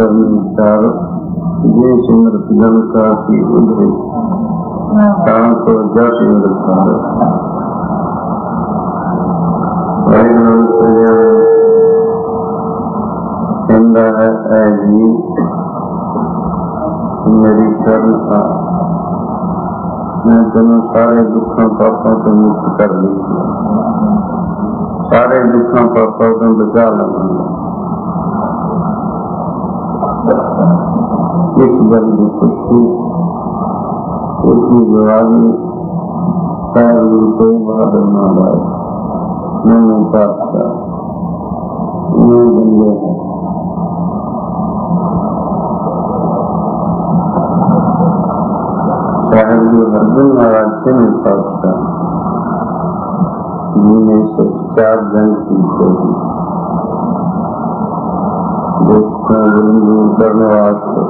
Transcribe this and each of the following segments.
करने विचार ये सिमरत जन का सी उधरे काम तो जस सिमरत कहता है ऐ जी मेरी शरण आ, मैं तेनों सारे दुखों पापों से मुक्त कर ली, सारे दुखों पापों से बचा लूंगा। इस गल की खुशी इसकी गवाही साहब कोई बहादुर महाराज मैंने पातशाह मैं बंदे हैं। साहब जो हरदन महाराज से मैं पातशाह जिन्हें से 4 जंग की करने वास्ते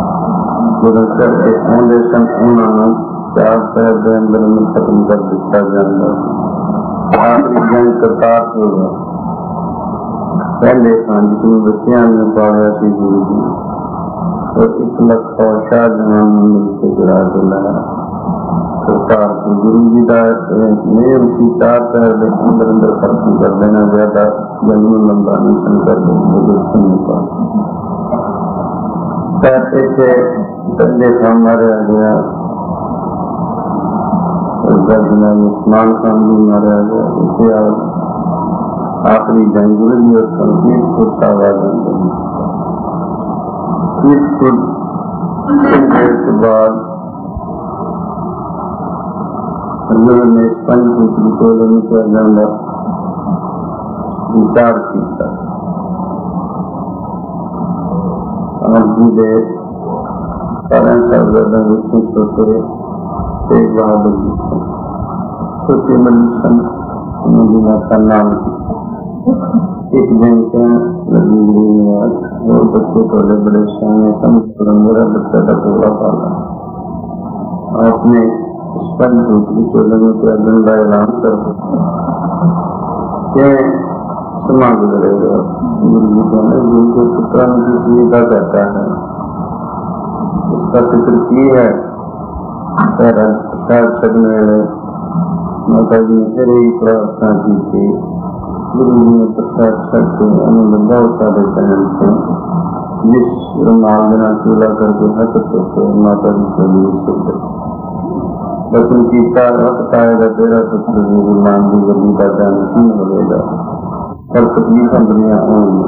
आंदे सन उन्होंने 4 शहर के अंदर में खत्म कर दिता जाता। आखिरी जंग करतारपुर पहले जिसमें बच्चियां ने पाया सी गुरु जी और 1 लाख शाहजहां ने मिलकर गिरा के लाया करतारपुर। गुरु जी का नियम सी 4 शहर के अंदर अंदर खत्म कर देना, ज्यादा जंग में लंबा मिशन कर देंगे। इसे बंदे का मारा गया, उस्मान खान भी मारा गया। इसे आखिरी जंग गुरु जी और कीरतपुर शाहबाद कीरतपुर के बाद ने पंचभूत विचोले में जाना विचार किया। जी दे सारे शहजादों विचों छोटे तेग बहादुर जी सन, छोटे मनी सन, उन्होंने का नाम एक दिन के लगी गई और बच्चे थोड़े बड़े सियाने समझ मेरा बच्चा का पूरा पाला आपने पंचभूत विचोले में क्या गंदा ऐलान कर के समाज करेगा। गुरु जी कहने गुरु के पुत्र की सुविधा कहता है, इसका जिक्र की है। प्रसाद छकने वाले माता जी ने फिर ही प्रार्थना की थी। गुरु जी ने प्रसाद छक के उन्होंने बहुत सारे पहन थे, जिस रुमाल बिना चूल्हा करके हक तो माता जी के लिए सिद्ध वचन की वक्त आएगा तेरा पुत्र भी गुलाम की गली का जानशीन होगा और तकलीफें बड़ियां होंगी,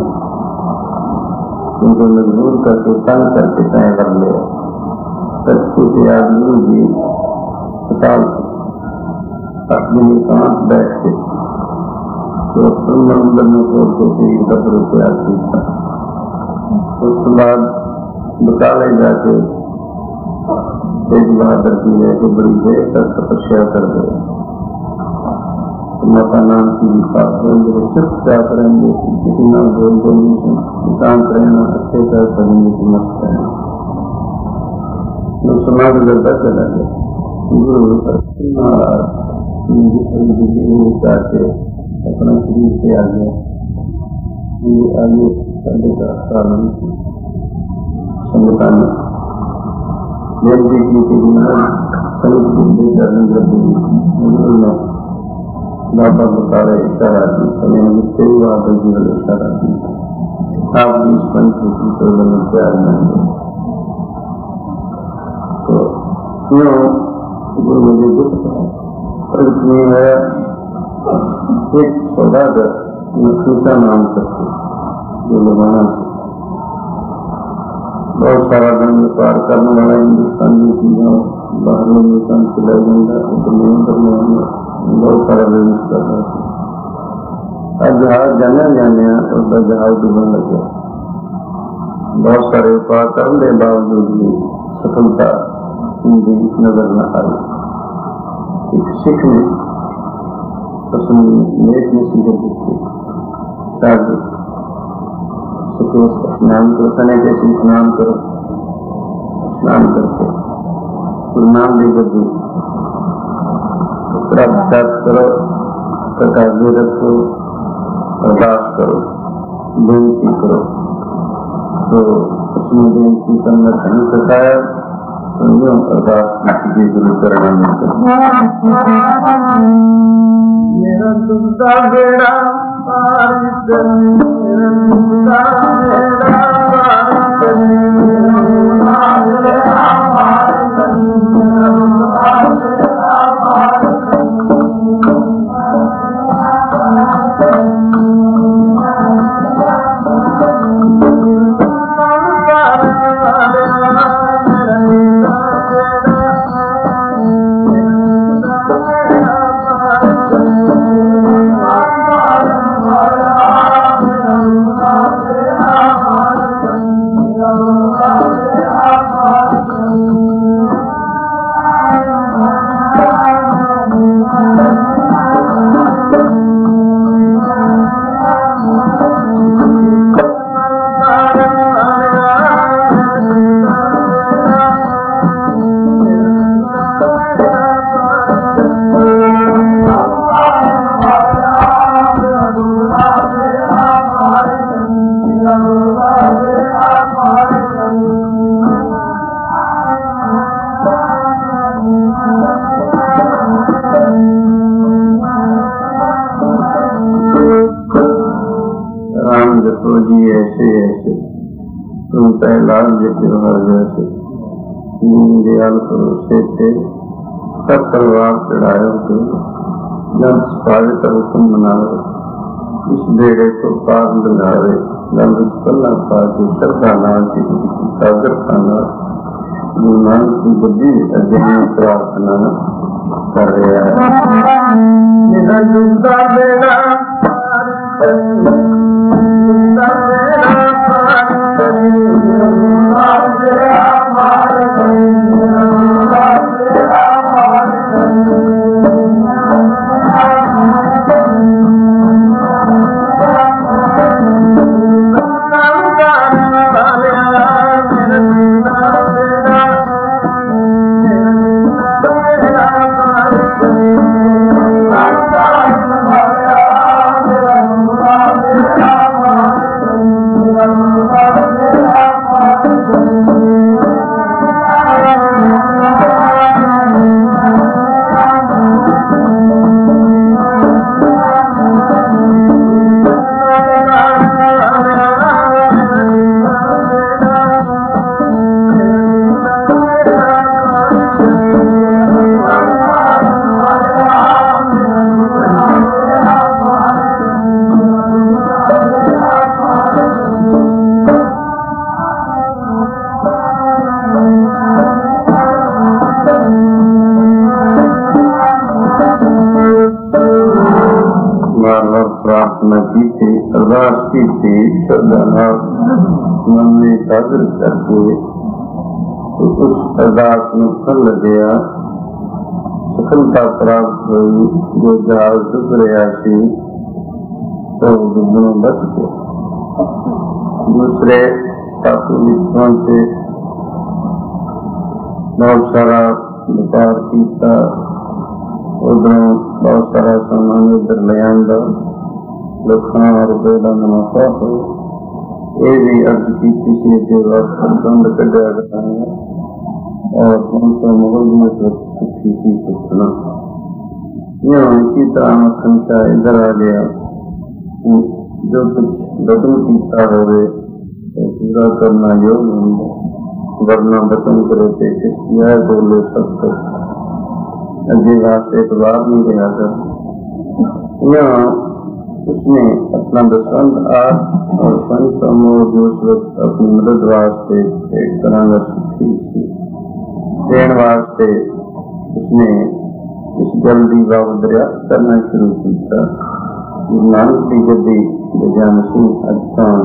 उनको मजबूर करके तंग करके तय कर लिया। सच्चे से आज गुरु जी अस्पताल अपने एकांत बैठ के तो मंदिर में खोलते शरीर का प्रत्याग किया। उसके बाद बकाले जाके तेज बहादुर जी लेके बड़ी देर तक तपस्या कर गए। माता नाम की चुपचाप रहेंगे, किसी ना बोलते नहीं, एकांत रहना, अच्छे से करेंगे कि मस्त रहना। समाज करता चला गया। गुरु के अपना शरीर से आ गया। आगे साढ़े का साल संगठन की बाबा बता रहे इशारा की तेज बहादुर जी वाले इशारा की आप भी इस पंचभूत विचोले में प्यार मांगे। तो क्यों गुरु मुझे दुख पर इतनी है। एक सौदागर नखीसा नाम करते जो लगाना से बहुत सारा धन व्यापार करने वाला हिंदुस्तान की चीजों बाहर हिंदुस्तान चला जाएगा, बहुत सारा बिजनेस कर रहा है। जहाज जाने जाने उसका जहाज डूबने लग गया। बहुत सारे व्यापार करने के बावजूद भी सफलता उनकी नजर न आई। एक सिख ने नेक नसीहत दी, स्नान करो, सने कैसे स्नान करो, स्नान करके नाम लेकर दी करो, तकाजे रखो, अरदास करो, बेनती करो। तो उसने बेनती करना नहीं सिखाया तो यूं अरदास की गुरु चरणों में मेरा दुखदा बेड़ा पार कर, मेरा दुखदा बेड़ा पार कर, मेरा बेड़ा पार कर, मेरा बेड़ा पार कर। दीनदयाल भरोसे थे सब परिवार चढ़ाए थे जन पावित्र हुक्म मनावे इस बेड़े को पार लगावे जन पल्ला पाके श्रद्धा नाल जिंदगी की सागर खाना गुरुनानक की बुद्धि अध्ययन प्रार्थना कर रहा है। मेरा दुखदा बेड़ा पार कर, दुखदा बेड़ा पार कर, मेरा बेड़ा पार कर, मेरा बेड़ा पार कर। मन में एकाग्र करके तो उस अरदास में फल गया, सफलता प्राप्त हुई। जो जहाज डूब रहा थी तो डूबने बच गया। दूसरे टापू मित्रों से बहुत सारा व्यापार किया, उधरों बहुत सारा सामान इधर ले आंदा, लखों रुपये का मुनाफा हो। ये भी अर्ज की किसी के वास्ते दंड कढ़ा गया है और उनसे मोहल्ले सुखी सी सुखना। यहाँ इसी तरह संख्या इधर आ गया, जो कुछ वचन कीता होवे तो पूरा करना योग होंगे, वरना वचन करे थे किसी बोले सब अगे वास्ते एतबार नहीं रहा कर। यहाँ उसने अपना दसवंत आठ और पंच समूह जो उस वक्त अपनी मदद वास्ते एक तरह का सुखी थी देन वास्ते उसने इस जल्दी बाबू दरियाफ्त करना शुरू किया। गुरु नानक की गद्दी जजा मसीह अजकान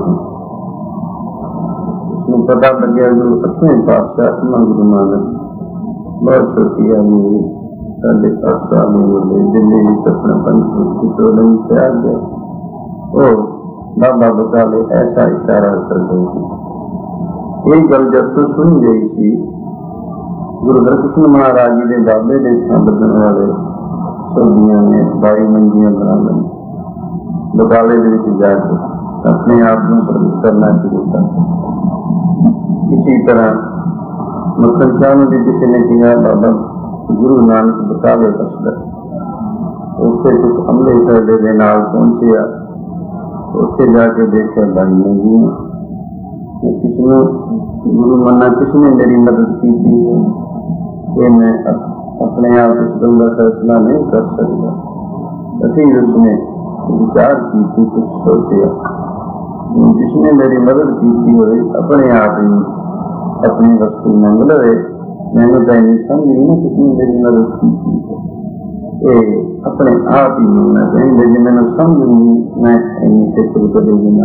उसने पता लगे जो 8वें पातशाह गुरु नानक बहुत छोटी आयु हुई 5.5 साल में बोले दिल्ली अपना पंच चोलन से आ गए। ओ बाबा बकाले ऐसा इशारा कर गई। एक गल जब तो सुन गई थी, गुरु हरकृष्ण महाराज जी के बाबे ने बदलने वाले सौदियों ने 22 मंजियां बना ली। बकाले जाके अपने आप में प्रगट करना शुरू कर इसी तरह मक्खन शाह में भी किसी ने कहा बाबा गुरु नानक बतावे कसदा उत्थे कुछ अमले साडे दे नाल पहुंचे उत्थे जाके देखा भाई नहीं मैं किसने गुरु मन्ना किसने मेरी मदद की थी ये मैं अपने आप इस गल का फैसला नहीं कर सकता। अभी उसने विचार की थी कुछ सोचा जिसने मेरी मदद की थी वो अपने आप ही अपनी वस्तु मंग लवे मैंने तो नहीं समझी ना किसने मेरी मदद की थी ये अपने आप ही मिलना चाहिए जो मैंने समझूंगी मैं इन्हीं से कभी ना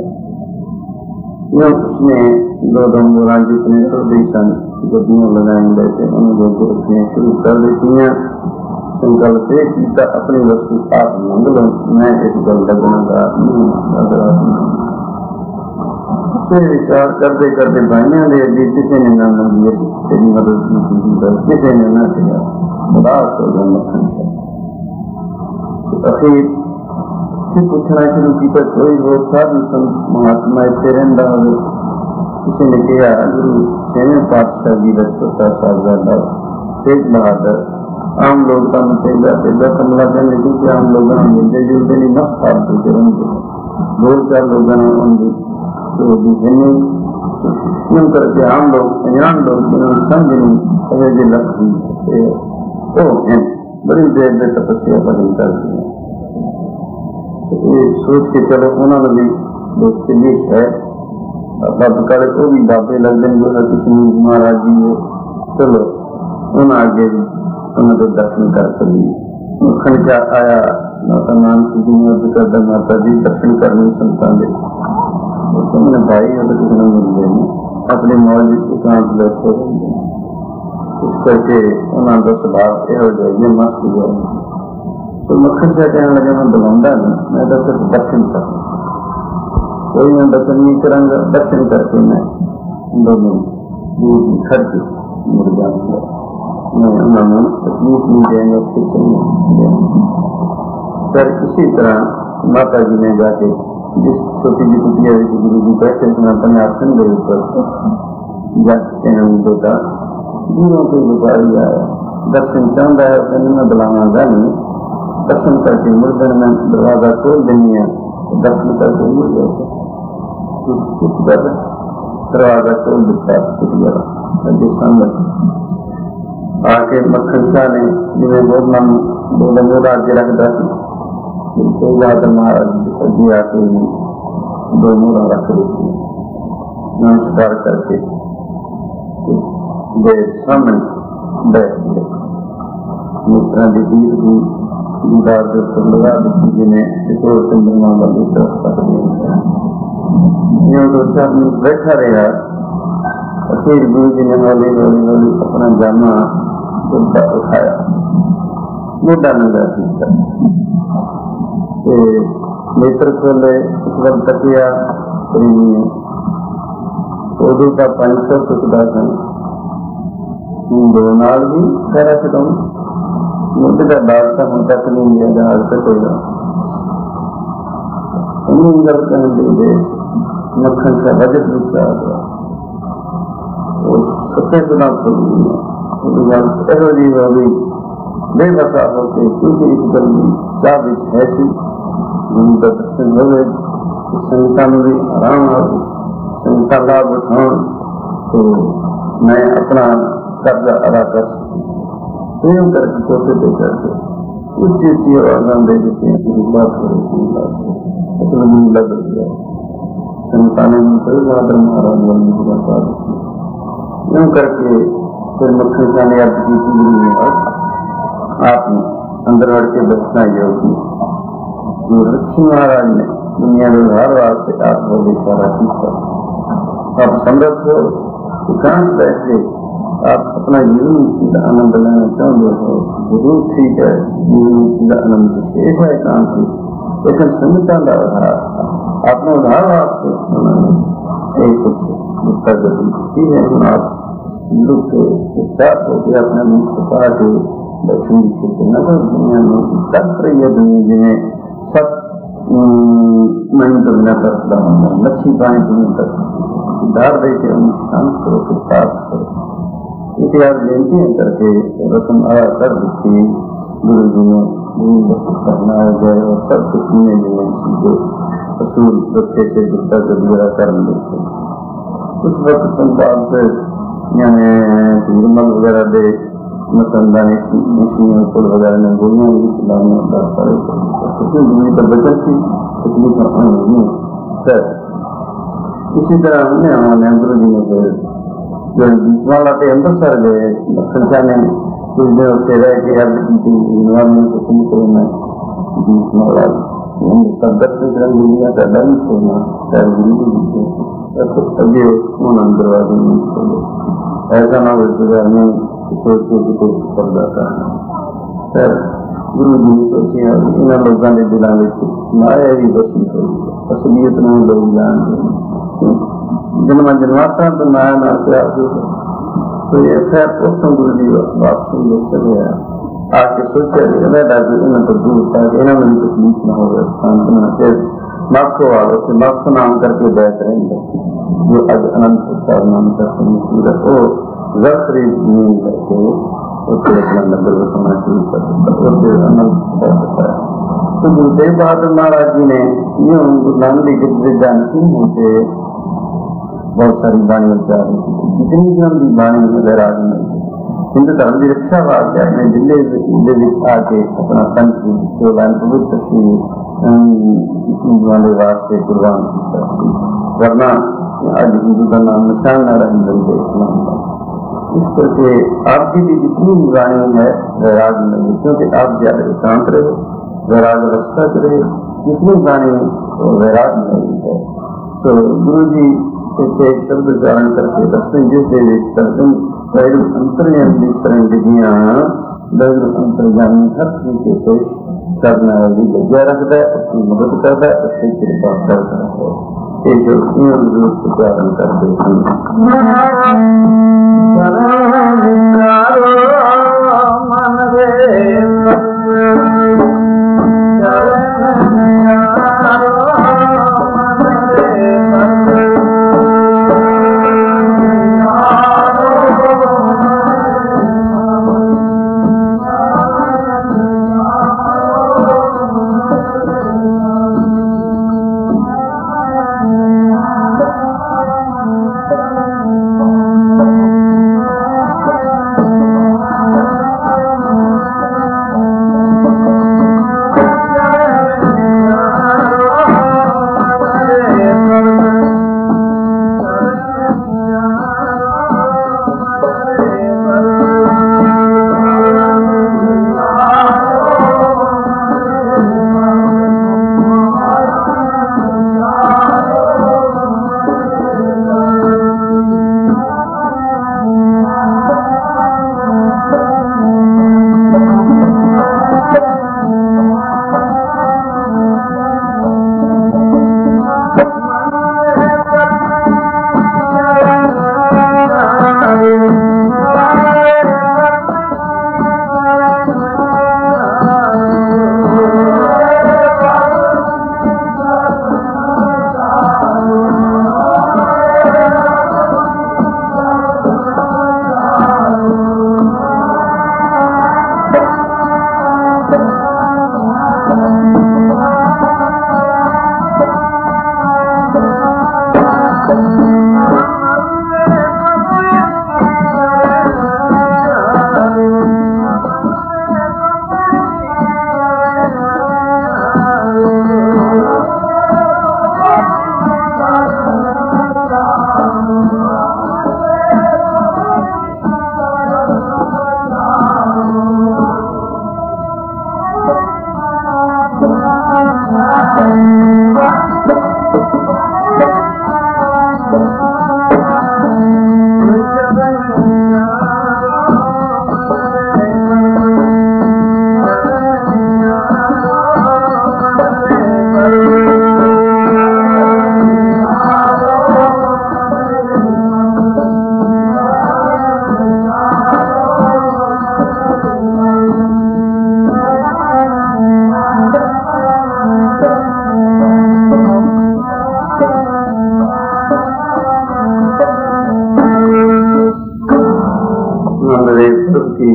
समझा। उसने दो दंगोरा जितने छोटे सन गड्डियां लगाई बैठे उन्होंने रखने शुरू कर देती हैं। संकल्प किया अपनी वस्तु आप मंग लो मैं इस गल लगना विचार करते करते भाइयों ने अभी किसी ने ना मंगी तेरी मदद की थी किसी ने ना किया उदास हो गया मक्खन शाह। अखीर फिर पूछना शुरू किया कोई वो साधु संत महात्मा इतने रहा हो किसी ने कहा गुरु छेवें पातशाह जी का छोटा साहबजादा तेज बहादुर आम लोग का मतलब तेजा कमला कहने क्योंकि आम लोगों ने मिलते जुलते नहीं मस्त फालतू च रहे दो चार लोगों ने उनकी क्यों करके आम लोग अनजान लोग जिन्होंने समझ नहीं ऐसे लगती तो बड़ी देर में तपस्या पर करती है ये सोच के चलो उन्होंने भी देखते लिए है करे वो भी बाबे लगते हैं किसी महाराज जी ने चलो उन्हें आगे उन्होंने दर्शन कर चली मक्खन शाह आया माता नानक जी ने करता माता जी दर्शन करने संतान दे मैंने भाई और किसी ने मिल गए अपने मौज एकांत बैठे रहते इस करके उन्होंने स्वभाव यह जाइए मस्त जाए तो मक्खन शाह कहने लगे मैं बुलाऊंगा नहीं मैं तो सिर्फ दर्शन कर कोई मैं दर्शन नहीं करांगा दर्शन करके मैं दोनों दूर खड़ के मुड़ जाऊंगा मैं उन्होंने तकलीफ नहीं देंगे फिर चलने फिर इसी तरह माता जी ने जाके जिस छोटी जी कुटिया गुरु जी बैठे सनातन आसन के ऊपर जाते हैं बेटा गुरु के व्यापारी आया दर्शन चाहता है कहने मैं बुलावागा नहीं दर्शन करके मुड़ दिन में दरवाजा खोल देनी है दर्शन करके मुड़ जाए दरवाजा खोल दिता कुटिया आके मक्खन शाह ने जिन्हें बहुत नाम दो लंगोरा आगे रखता महाराज जी आके भी दो मोरा रख देती नमस्कार करके सामने बैठ गए मित्रा की तीर की दीदार के ऊपर लगा दी जिन्हें किशोर चंद्रमा वाली तरफ तक दिया दो चार मिनट बैठा रहा फिर गुरु जी ने हौली हौली हौली अपना जामा गुड्डा उठाया गुड्डा नंगा किया नेत्र खोले उस वक्त तकिया प्रेमी उदू का 500 सुखदा सन दो नाल भी पैरासिटामोल मुझे का डॉक्टर हम तक नहीं लिया जहाज सकेगा इन गल कहने दे मक्खन शाह बजट विचार गया सत्य सुना जी हो गई बेबसा होते क्योंकि इस गल में चाह है सी उनका दर्शन हो गए संगता में भी आराम आ गई संगता लाभ उठाओ तो मैं अपना कर्जा अदा कर सकूँ करके कोटे दे करके ऊंची ऊंची आवाज दे देते हैं बात हो रही लग गया संगता ने बहादुर महाराज यूं करके फिर मक्खन शाह ने अर्ज की थी आप अंदर बढ़ के बचना योगी जो ऋषि महाराज ने दुनिया में व्यवहार वास्ते आप हो इशारा किया आप समर्थ हो एकांत बैठे आप अपना जीवन मुक्ति का आनंद लेना चाहते हो जरूर ठीक है जीवन मुक्ति का आनंद शेष है एकांत लेकिन संगता का आधार आपने उधार वास्ते उन्होंने एक कुछ गति है आप दुख साथ होकर अपने मुख छुपा के दक्षिण दिखे नगर दुनिया में तक रही है दुनिया जिन्हें सब नहीं तो बिना तरसदा होगा लच्छी पाए तुम्हें तक धार दे के उन्हें शांत करो के पास करो। इतिहास बेनती करके रस्म आया कर दी गुरु जी ने करना जाए और सब कुछ सुने जिन्हें जो असूल रखे से गुप्ता गदीरा कर देते। उस वक्त संसार से यानी निर्मल वगैरह दे मसंदा ने कुल वगैरह ने गोलियां भी चलाने दुनिया का बचत थी तकलीफ नहीं सर। इसी तरह हमने हमारे गुरु जी ने फिर जो दीपवाला थे अमृतसर गए संख्या ने कुछ दिन उससे रह के अब को में दीपवाला दुनिया का डर ही छोड़ना शायद गुरु जी अगे दरवाजे नहीं खोले ऐसा ना हो में सोच के किसी कर जाता है सर। गुरु जी ने सोचे इन लोगों के दिलों में माया भी बसी हुई असलियत में लोग जानते जन्म जन्मांतर तो माया ना प्यार तो ये खैर उत्तम गुरु जी वापसी चले आया आके सोचा इन्हें तो दूर था इन्हें में तकलीफ न हो स्थान फिर माखो वालों से माखो नाम करके बैठ रहे जो आज अनंत प्रसाद नाम करके मशहूर है वो जफ्री नींद लेके उससे अपना नंबर बसाना शुरू कर दिया और फिर अनंत प्रसाद बताया। तो गुरु तेग बहादुर महाराज जी ने यूं गुरु नानक देव के जानशील होते बहुत सारी बाणी उच्चार जितनी भी हम बाणी वैराग में हिंदू धर्म की रक्षा वास्ते अपने जिले आके अपना पंच जो पवित्र श्री वाले वास्ते कुर्बान किया वरना आज हिंदू का नाम निशान न रही बनते इस्लाम का। इस करके आपकी भी जितनी भी वाणी है वैराग में क्योंकि आप ज्यादा एकांत रहे वैराग अवस्था से रहे जितनी वाणी वैराग नहीं है। तो गुरु जी के शब्द उच्चारण करके दर्शन जिस दर्शन अंतर्यामी तरंगियां अंतर्यामी हर तरीके से करना लज्जा रखता है उसकी मदद करता है उससे कृपा करता है। ये जो उच्चारण करते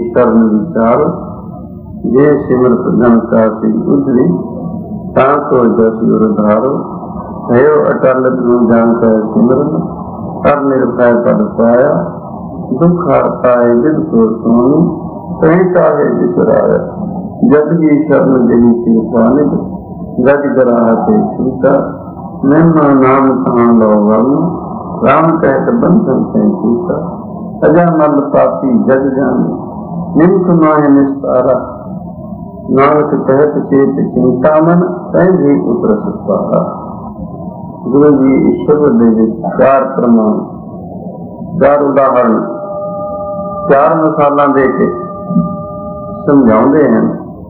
शरण विचार, जे सिमरत धन काशी उधरी, ताको जसी उधारो, भयो अटल ध्रुव जान कर सिमरन, कर निर्भय पद पाया, दुख हरताए विद को सोनी, कहीं ताहे विसराया, जब ही शरण जही कृपा निध, गज गराहते छूटा, निम्न नाम तान लो वर्ण, राम कहत बंधन से छूटा, अजामल पापी जग जाने, निम्ख माह निस्तारा, नानक कहत चेत चिंतामन, तय भी उतरस पारा। गुरु जी ईश्वर दे चार प्रमाण, चार उदाहरण, चार मिसालां दे के समझाउंदे हैं।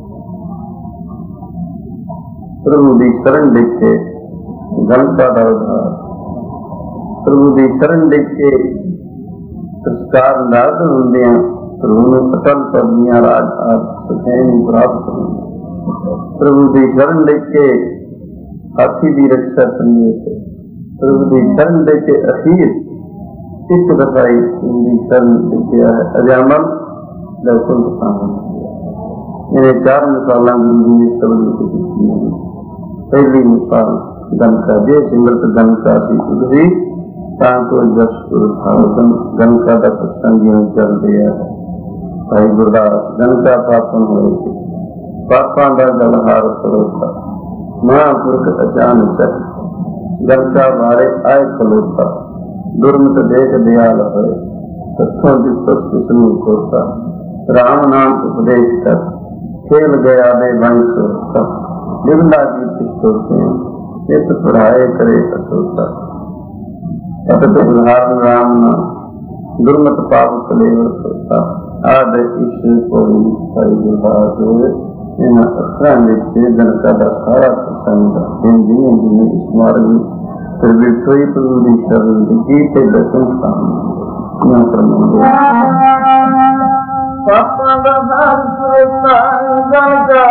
प्रभु दी शरण लिख के गलता दा उद्धार, प्रभु दी शरण लिख के संस्कार नाद हुंदे हैं, प्रभु नूं अटल पदवियां राज आद सुखैनी प्राप्त होंदे। प्रभु दी शरण लिख के हाथी दी रक्षा करनी, प्रभु दी शरण लिख के अखीर एक दफाई उनकी शरण लिखिया है, अजामल दर्शन सामन। इन्हें चार मिसालां गुरु जी ने शब्द लिख दी हैं। पहली मिसाल गन का, जे सिमरत गन का सी उधरी, ताको जस उधारो, गन का दा सत्संग चल दिया है। भाई गुरदास गन का पापन होए थे, पापां दा गलहार परोसा, महापुरख अचानक गन का बारे आए खलोता, दुर्मत देख दयाल होए, तत्थों दिसों विष्णु होता, राम नाम उपदेश कर, खेल गया दे वंश होता, निर्मला की पिस्तोते, चित पढ़ाए करे असोता, अतत उदाहरण राम नाम, दुर्मत पाप कलेवर होता, आद ईश्वर को भाई गुरदास इन अखरां विच गन का दा सारा प्रसंग जिन्हें जिन्हें इस मार्ग फिर भी कोई प्रभु दी शरण लिखी ते दर्शन सामने यहाँ प्रमाण पापा दा हर सुरता गन का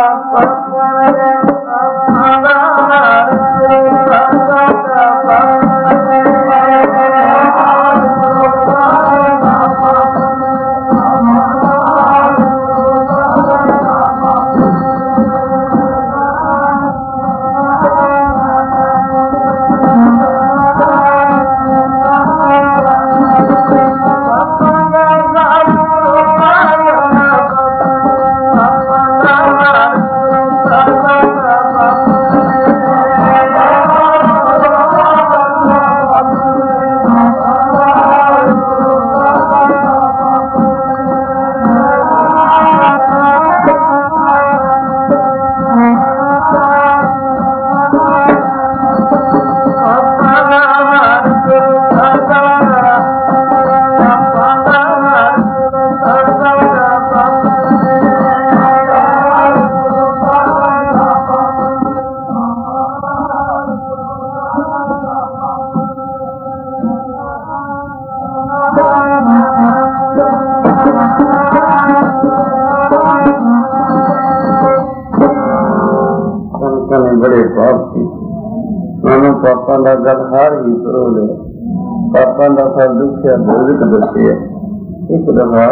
बड़े पाप थी, मानो पापा का गलहार ही करो ले, पापा का सब दुखिया भोजक दसे। एक दफा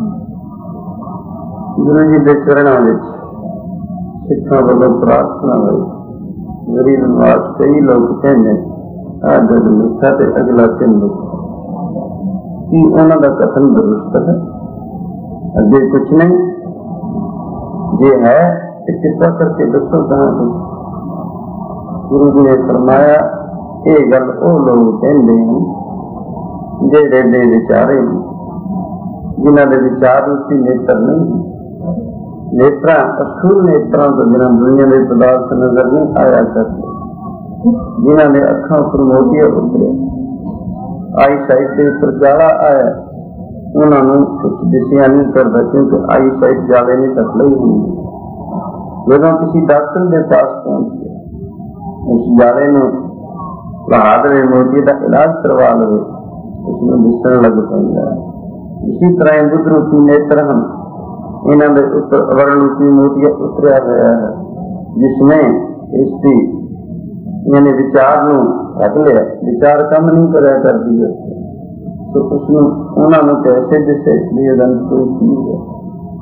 गुरु जी के चरणों में सिखा वालों प्रार्थना हुई, गरीब निवास कई लोग कहने आज जग मिठा ते अगला चिन्ह मिठा, कि उन्हों का कथन दुरुस्त है, अगे कुछ नहीं, जे है कृपा करके दसो कहाँ कुछ। गुरु जी ने फरमाया ये गल वो लोग कहते हैं जेड़े दे विचारे जिन्हों के विचार रूपी नेत्र नहीं, नेत्र असूल नेत्रों तो बिना दुनिया के पदार्थ नजर नहीं आया करते, जिन्हों ने अखा उपर मोतिया उतरे, आई साइड के उपर जाला आया, उन्होंने कुछ दिसिया नहीं करता क्योंकि आई साइड जाले ने तक ली होंगी। जो किसी डॉक्टर के पास पहुंच गया, उस जाले में बहादुर मोती का इलाज करवा लो, उसमें दिसन लग पैदा। इसी तरह बुद्ध रूपी नेत्र हम इन्हों के ऊपर वर्ण रूपी मोतिया उतरिया हुआ है, जिसमें इसकी यानी विचार नू रख लिया, विचार कम नहीं कराया कर दिया, तो उसमें उन्होंने कैसे दिसे कोई चीज है,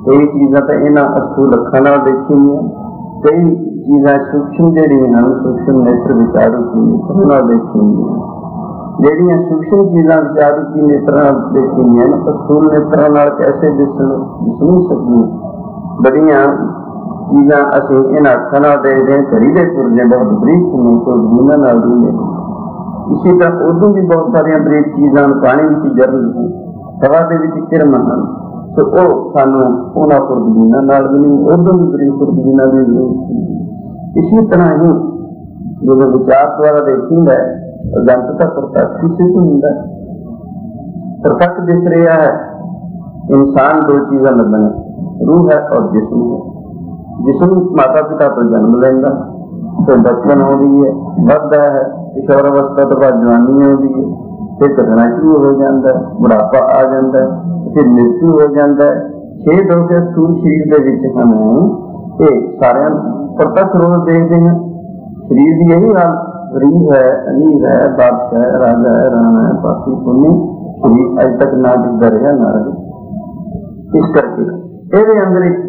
कई चीज़ां तो इन्हां अस्थूल अखां नाल देखीआं, कई चीज़ां सूक्ष्म जिहड़ियां हन सूक्ष्म नेत्र विचार रूपी नेत्र नाल देखीआं। ਜਿਹੜੀਆਂ सूक्ष्म चीज़ां विचार रूपी नेत्रां नाल देखीआं अस्थूल नेत्रां नाल कैसे दिस नहीं सकदियां। बड़ियां चीज़ां असीं इन्हां अखां नाल देखदे हां, घड़ी दे पुरजे बहुत बरीक ने, कोई दूरबीनां नाल भी ने। इसी तरह उदों भी बहुत सारियां बरीक चीज़ां पानी विच जरन हन, हवा दे विच किरन हन, तो वो सानूं उन्हां दूरबीनां नाल भी नहीं, उदों भी बरीक दूरबीनां दी जरूरत है। इसी तरह ही जो विचार द्वारा देखींदा है अगंत प्रत्यक्ष किसी को मिलता है। प्रत्यक्ष दिख रहा है इंसान दो चीज़ां लगने, रूह है और जिस्म है। जिस्म माता पिता तो जन्म लेंदा, फिर बचपन होती है, बढ़ता है, किशोर अवस्था तो बाद जवानी होती है, फिर घटना शुरू हो जाता है, बुढ़ापा आ जाता है, फिर मृत्यु हो जाता है। 6 होकर स्थूल शरीर के विच हम ये सारे प्रत्यक्ष रोज देखते हैं। शरीर की यही हाल, गरीब है, अमीर है, बादशाह है, राजा है, राणा है, पापी पुण्य, शरीर अज तक ना दिखता रहा ना रहे। इस करके ये अंदर एक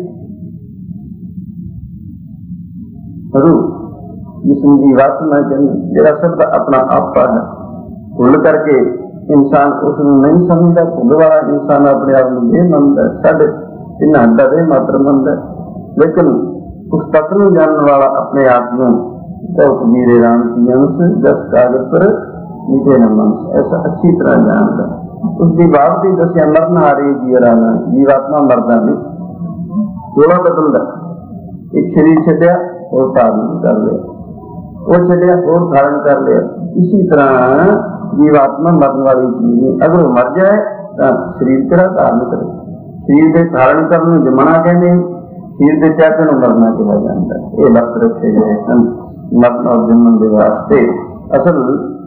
रूह जिसमें जीवात्मा जरा सबका अपना आपा है, भुल करके इंसान उसको नहीं समझता। भुल वाला इंसान अपने आप में बेह मनता है, साढ़े 3 हड्डा दे मात्र मनता है, लेकिन उस तत्व में जानने वाला अपने आप में कबीरे राम की अंश 10 कागज पर मीठे न मंश, ऐसा अच्छी तरह जानता। उसकी बात भी दसिया मरना आ रही जीवराना, जीवात्मा मरदा नहीं, थोड़ा बदलता। एक शरीर छड्या और धारण कर लिया, वो छड्या और धारण कर लिया। इसी तरह जीवात्मा मरने वाली चीज नहीं, अगर वो मर जाए तो शरीर तेरा धारण करे। शरीर के धारण करने जमना कहते, शरीर के त्यागन मरना कहा जाता है। ये लफ्ज रखे गए हैं मरण और जन्म के वास्ते। असल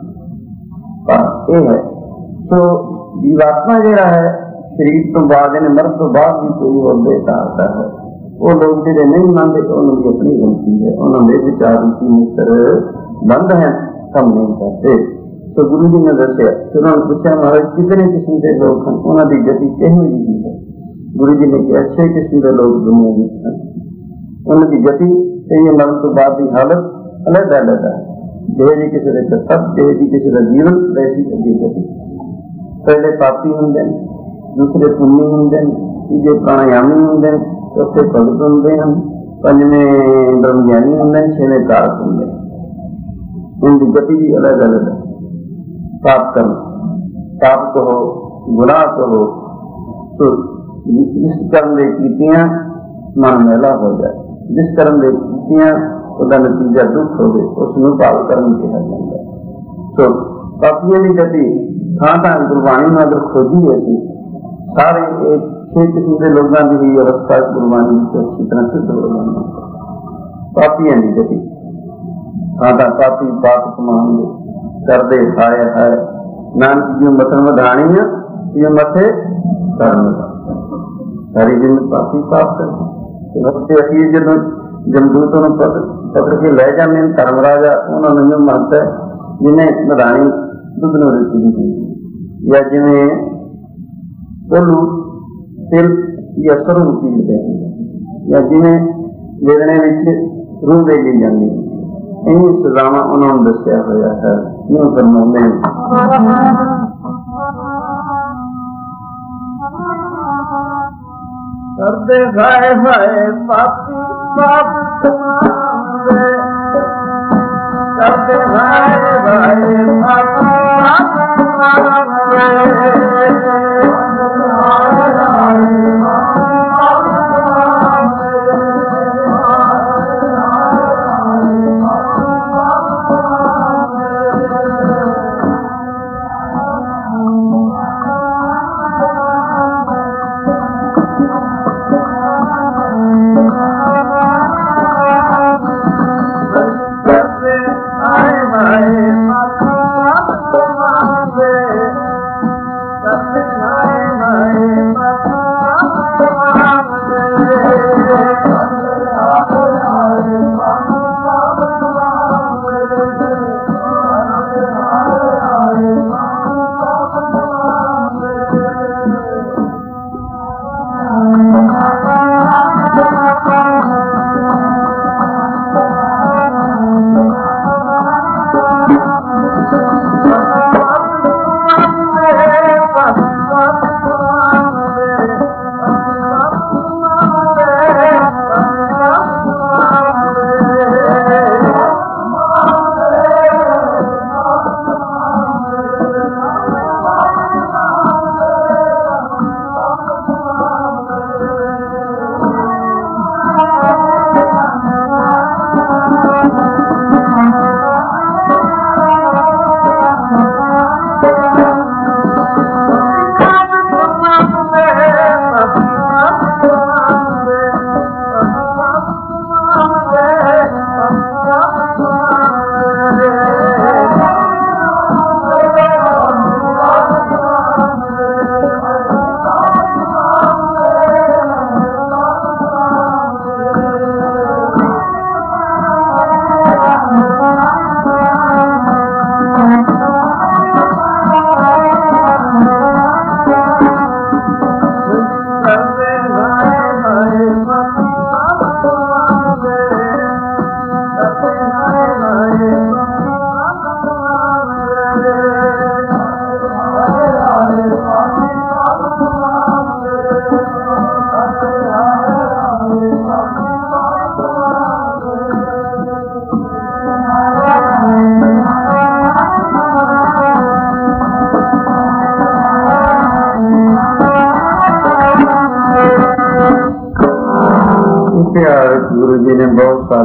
ये है तो जीवात्मा जरा है शरीर तो बाद मरण तो बाद भी कोई और बेतारता है। वो लोग जो नहीं मानते उन्होंने अपनी गलती है, उन्होंने विचार रूपी मित्र बंद है, कम नहीं करते। तो गुरु जी ने दसिया, उन्होंने पूछा महाराज कितने किस्म के लोग हैं, उन्होंने गति किहो जी है। गुरु जी ने कहा 6 किस्म के लोग दुनिया में हैं, उनकी गति ये मरण तो बाद की हालत अलग अलग है। ਜਿਹੇ जी किसी का कर्तव्य, ਜਿਹੇ जी किसी का जीवन, वैसी अगे गति। पहले पापी होंगे, दूसरे पुण्य होंगे, तीजे प्राणायामी होंगे, चौथे भगत होंगे हैं, 5वें ब्रह्मज्ञानी होंगे, 6वें कारक होंगे। इनकी गति भी अलग अलग है। पाप कर्म, पाप कहो गुनाह कहो, तो जिस कर्म दे कीतियां मन मैला हो जाए, जिस कर्म दे कीतियां उसका नतीजा दुख हो गए, उसनों भाव कर्म कहा जाता है। तो पापियों की गति थां थां गुरबाणी में अगर खोजी ऐसी सारे 6 किस्म के लोगों की ही अवस्था गुरबाणी में अच्छी तरह सिद्ध हो जाती है। पापियों की गति थां थां पापी पाप कमाएंगे करते हाय हाय, नानक जी मथन वधाणी है, ये मथे कर्म सारी दिन पापी पाप करते। अखीर जो जमदूतों पकड़ के लै जाने धर्म राजा उन्होंने यूं महत्व है जिन्हें मधानी दुध न रुचि दी, या जिमें कोलू तिल या सरू पीड़ते हैं, या जिन्हें वेदने विच रूह दे ली जाती। इन्हीं सजावां उन्होंने दसिया होया है। यूं फरमाते हैं करते हाय हाय पापी पाप कमावे, करते हाय हाय पाप कमावे,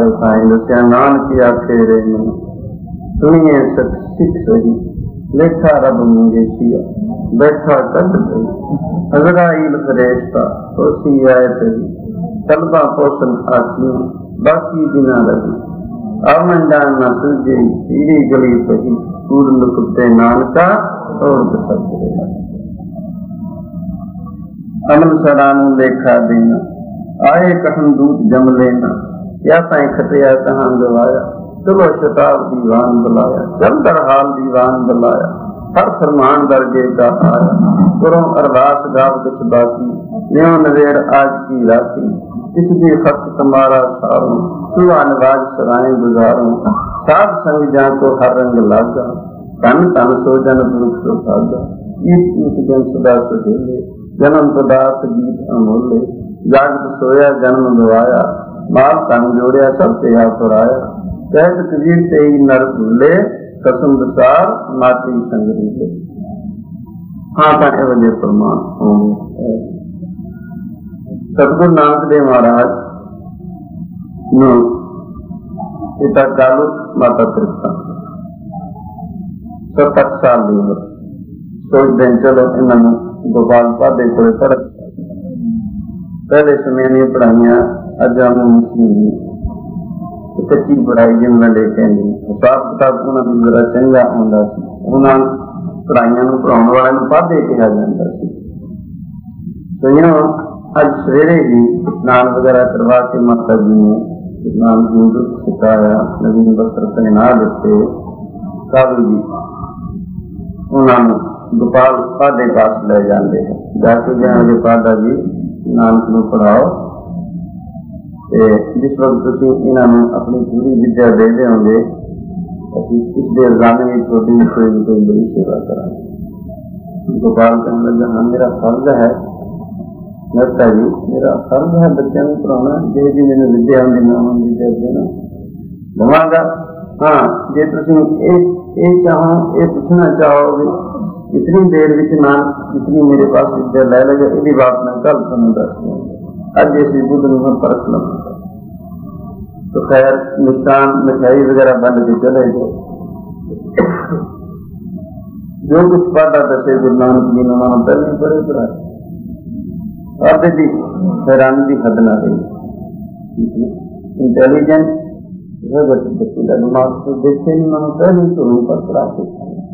नाले साईं दसिया नानक आखे रे में सुनिए सत सिख सही लेखा रब मंगेशिया बैठा कद गई अजराइल फरेश्ता तोसी आए तही तलबा पोषण आखी बाकी बिना रही आमंडान न सूझे पीरी गली पही कूड़ लुकते नानका तोड़ शब्द रहा अमल सरानू लेखा देना आए कहन दूत जम लेना या साईं खटिया कहाँ गवाया चलो शताब दीवान बुलाया चल दर हाल दीवान बुलाया हर फरमान दर्जे का आया करो अरदास गाव कुछ बाकी न्यो नवेड़ आज की राती किस भी खत तुम्हारा सारों सुबह नवाज सराय गुजारों साध संग जा को हर रंग लागा तन तन सो जन पुरुष सो भागा ईट जन सदा सुहेले जन्म पदार्थ गीत अमूल्य जागत सोया जन्म गवाया माल तन जोड़िया सब ते पुराया कहत कबीर से ही नर भूले कसम विसार माटी संगरीले। हाँ ताकि वजह प्रमाण होंगे सतगुरु नानक देव महाराज ने पिता कालू माता तृप्ता 7 साल की उम्र सोचते चलो इन्होंने गोपाल पादे को पढ़ पहले समय ने पढ़ाइया अजा मुंशी कच्ची पढ़ाई जिन्हें लेके हिसाब किताब उन्होंने जरा चंगा आता उन्होंने पढ़ाइया पढ़ाने वाले पादे कहा जाता तो यूं अज सवेरे ही स्नान वगैरह करवा के माता जी ने स्नान की सिखाया नवीन वस्त्र पहना दिते कालू जी उन्होंने गोपाल पादे पास ले जाते हैं जाके जाएंगे पादा जी नानक को पढ़ाओ जिस वक्त तुम इन्होंने अपनी पूरी विद्या दे दोगे अभी इस देर जाने में छोटी कोई बड़ी सेवा करा। गोपाल कहने लगा हाँ मेरा फर्ज है लगता जी मेरा फर्ज है बच्चों को पढ़ाना जे जी मैंने विद्या आँदी मैं उन्होंने विद्या देना दवागा। हाँ जे तुम ये चाहो ये पूछना चाहोगे इतनी देर में नानक जितनी मेरे पास विद्या लै लगे यही बात मैं कल तुम दस दूंगा अज इस बुद्ध में परख लूंगा। तो खैर मिष्ठान मिठाई वगैरह बंद के चले गए जो कुछ पढ़ा दसे गुरु नानक जी ने वहां पहले बड़े पढ़ाए और भी हैरानी की हद ना रही इंटेलिजेंट बच्चे का दिमाग तो देखे नहीं मैं पहले तो रूप पर पढ़ाते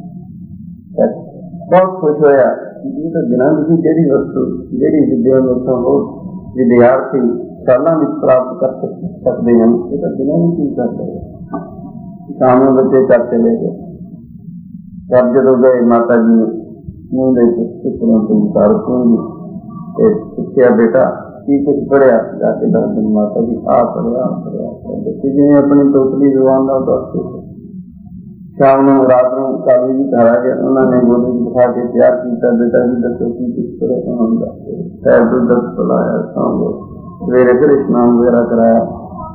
बहुत खुश होया ये तो बिना किसी जेडी वस्तु जेडी विद्या में हो विद्यार्थी सालों में प्राप्त कर सकते हैं ये तो बिना भी चीज करते शाम में बच्चे कर चले गए तब जब गए माता जी ने मुंह देखे तुकार सूंगी पूछा बेटा की कुछ पढ़िया जाके 10 दिन माता जी आ पढ़िया बच्चे जिन्हें अपनी तोतली जुबान का दसते शाम में रात में कालू जी घर आ गया उन्होंने गोदी बिठा के तैयार किया बेटा जी दसो की कुछ पढ़े उन्होंने खैर तो 10 बुलाया सौ गए सवेरे फिर स्नान वगैरह कराया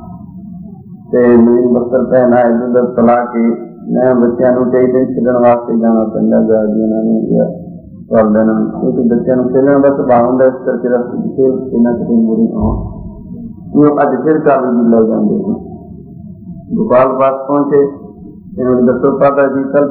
नवीन वस्त्र पहनाए दूध पिला के मैं बच्चों को कई दिन खेलने वास्ते जाना पैंदा इन्होंने कर देना क्योंकि बच्चों को खेलने का सुभाव होंगे इस करके रस्ते की खेल खेलना कभी बुरी हो अज फिर कालू जी ले जाते हैं गोपाल पास पहुंचे इन्होंने दसो पादा जी कल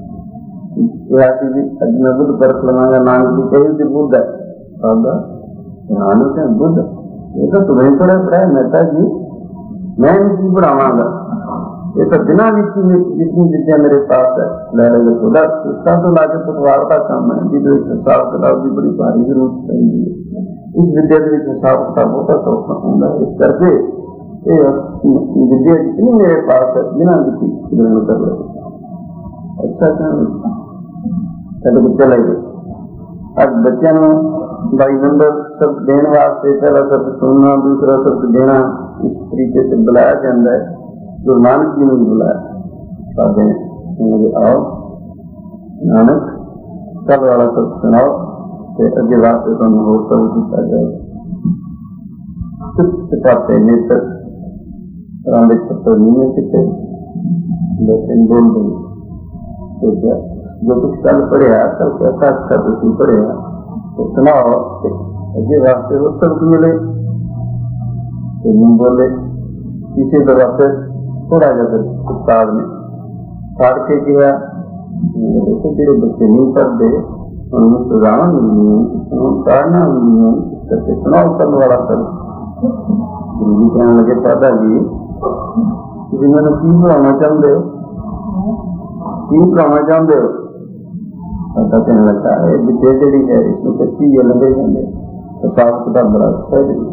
अज मैं बुद्ध परख लवांगा नानक जी कही थी बुद्ध है पादा नानक है बुद्ध ये तो तुम्हें पढ़ा पढ़ाया मेहता जी मैं इनकी पढ़ावागा ये तो बिना जितनी विद्या मेरे पास है ले लगे खुदा उसका तो लाके पटवार का काम है जिसमें हिसाब किताब की बड़ी भारी जरूरत पड़ी है इस विद्या के हिसाब किताब होता सौखा होगा इस करके विद्या जितनी मेरे पास है बिना किसी ग्रहण कर लगे अच्छा चलो चले गए अब बच्चों भाई नंबर शब्द देने वास्ते पहला शब्द सुनना दूसरा शब्द देना इस तरीके से बुलाया जाता है गुरु नानक जी ने बुलाया आओ नानक कल वाला शब्द सुनाओ अगे वास्ते तुम हो सब किया जाएगा चुपचाते नेत्र रांडे छप्पर नीचे चिट्टे लेकिन बोल देंगे तो क्या जो कुछ कल पढ़िया कल कैसा अच्छा तुम पढ़िया तो सुनाओ अगे वास्ते वो शब्द मिले नहीं बोले किसी तरह से थोड़ा जब उस्ताद ने फाड़ के किया, देखो तेरे बच्चे नहीं पढ़ते, उन्हें सजावा मिलनी है, उन्हें ताड़ना मिलनी है, इस करके चुनाव करने वाला सर गुरु जी कहने लगे, दादा जी तुम मैंने की पढ़ाना चाहते हो, की पढ़ाना चाहते हो? दादा कहने लगता है विद्या जी है, इसमें कच्ची ये लगे कहते हिसाब किताब बड़ा अच्छा है,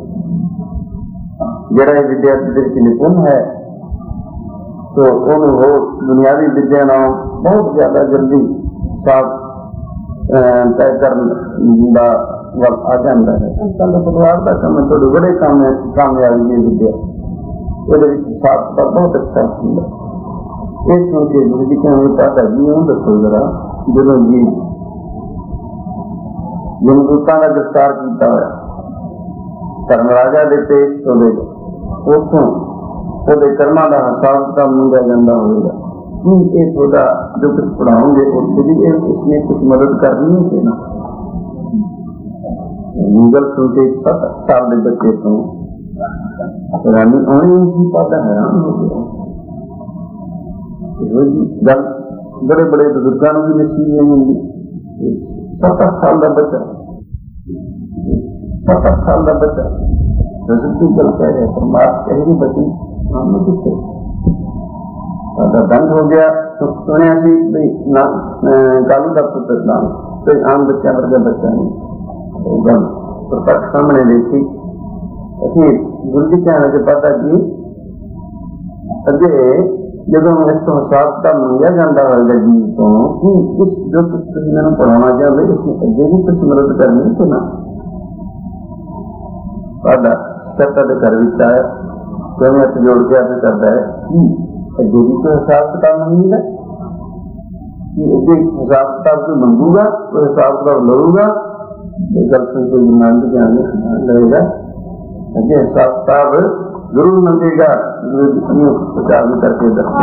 जरा विद्यार्थी की निपुण है तो उन्हें वो दुनियावी विद्या ना बहुत ज्यादा जल्दी साफ तय करने वक्त आ जाता है। कल परिवार का काम थोड़े बड़े कामयाबी है विद्या, वो साफ का बहुत अच्छा होंगे। इस सोच के गुरु जी कहने दादा जी हूँ दसो जरा, जो जी जनदूतां का गिरफ्तार किया हुआ धर्मराजा के पेश होने उतों ਉਹਦੇ ਕਰਮਾਂ ਦਾ ਹਿਸਾਬ ਕਿਤਾਬ ਮੰਗਿਆ ਜਾਂਦਾ ਹੋਵੇਗਾ कि ਇਹ ਤੁਹਾਡਾ ਜੋ ਕੁਝ ਪੜਾਉਂਗੇ ਉੱਥੇ ਵੀ ਇਸਨੇ ਕੁਝ ਮਦਦ ਕਰਨੀ ਹੈ ਕਿ ਨਾ। ਗੱਲ ਸੁਣ ਕੇ 7 ਸਾਲ ਦੇ ਬੱਚੇ ਤੋਂ ਹੈਰਾਨੀ ਆਉਣੀ ਸੀ, ਪਤਾ ਹੈਰਾਨ ਹੋ ਗਿਆ। ਇਹੋ ਜੀ ਗੱਲ ਬੜੇ ਬੜੇ ਬਜ਼ੁਰਗਾਂ ਨੂੰ ਵੀ ਨਸੀਬ ਨਹੀਂ ਹੁੰਦੀ। 7 ਸਾਲ ਦਾ ਬੱਚਾ, 7 ਸਾਲ ਦਾ ਬੱਚਾ ਰਸਤੀ ਗੱਲ ਕਹਿ ਰਿਹਾ, ਪਰਮਾਤਮਾ ਕਹੇਗੀ ਬੱਚੇ ਸਾਨੂੰ ਕਿੱਥੇ ਸਾਡਾ ਦੰਡ ਹੋ ਗਿਆ। ਸੁਣਿਆ ਸੀ ਵੀ ਨਾ ਕਾਲੂ ਦਾ ਪੁੱਤਰ ਨਾਮ ਕੋਈ ਆਮ ਬੱਚਾ ਵਰਗਾ ਬੱਚਾ ਨਹੀਂ, ਉਹ ਗੱਲ ਪ੍ਰਤੱਖ ਸਾਹਮਣੇ ਦੇਖੀ। ਅਸੀਂ ਗੁਰੂ ਜੀ ਕਹਿਣ ਲੱਗੇ ਪਤਾ ਜੀ ਅੱਗੇ ਜਦੋਂ ਇਸ ਤੋਂ ਹਿਸਾਬ ਤਾਂ ਮੰਗਿਆ ਜਾਂਦਾ ਹੋਵੇਗਾ ਜੀ ਤੋਂ ਕਿ ਇਸ ਜੋ ਤੁਸੀਂ ਮੈਨੂੰ ਪੜਾਉਣਾ ਚਾਹੁੰਦੇ ਇਸ ਅੱਗੇ ਵੀ ਕੁਛ ਮਦਦ ਕਰਨੀ ਕਿ ਨਾ। ਸਾਡਾ ਸੱਤਾ ਦੇ ਘਰ ਵਿੱਚ ਆਇਆ, ਕਿਵੇਂ ਹੱਥ ਜੋੜ ਕੇ ਆਪ ਕਰਦਾ ਹੈ ਕਿ ਅੱਗੇ ਵੀ ਕੋਈ ਹਿਸਾਬ ਕਿਤਾਬ ਮੰਗੇਗਾ, ਕਿ ਅੱਗੇ ਹਿਸਾਬ ਕਿਤਾਬ ਕੋਈ ਮੰਗੂਗਾ, ਕੋਈ ਹਿਸਾਬ ਕਿਤਾਬ ਲਊਗਾ। ਇਹ ਗੱਲ ਸੁਣ ਕੇ ਨਾਮ ਦੀ ਗਿਆਨ ਲਏਗਾ, ਅੱਗੇ ਹਿਸਾਬ ਕਿਤਾਬ ਜ਼ਰੂਰ ਮੰਗੇਗਾ। ਪ੍ਰਚਾਰ ਵੀ ਕਰਕੇ ਦੱਸਦੇ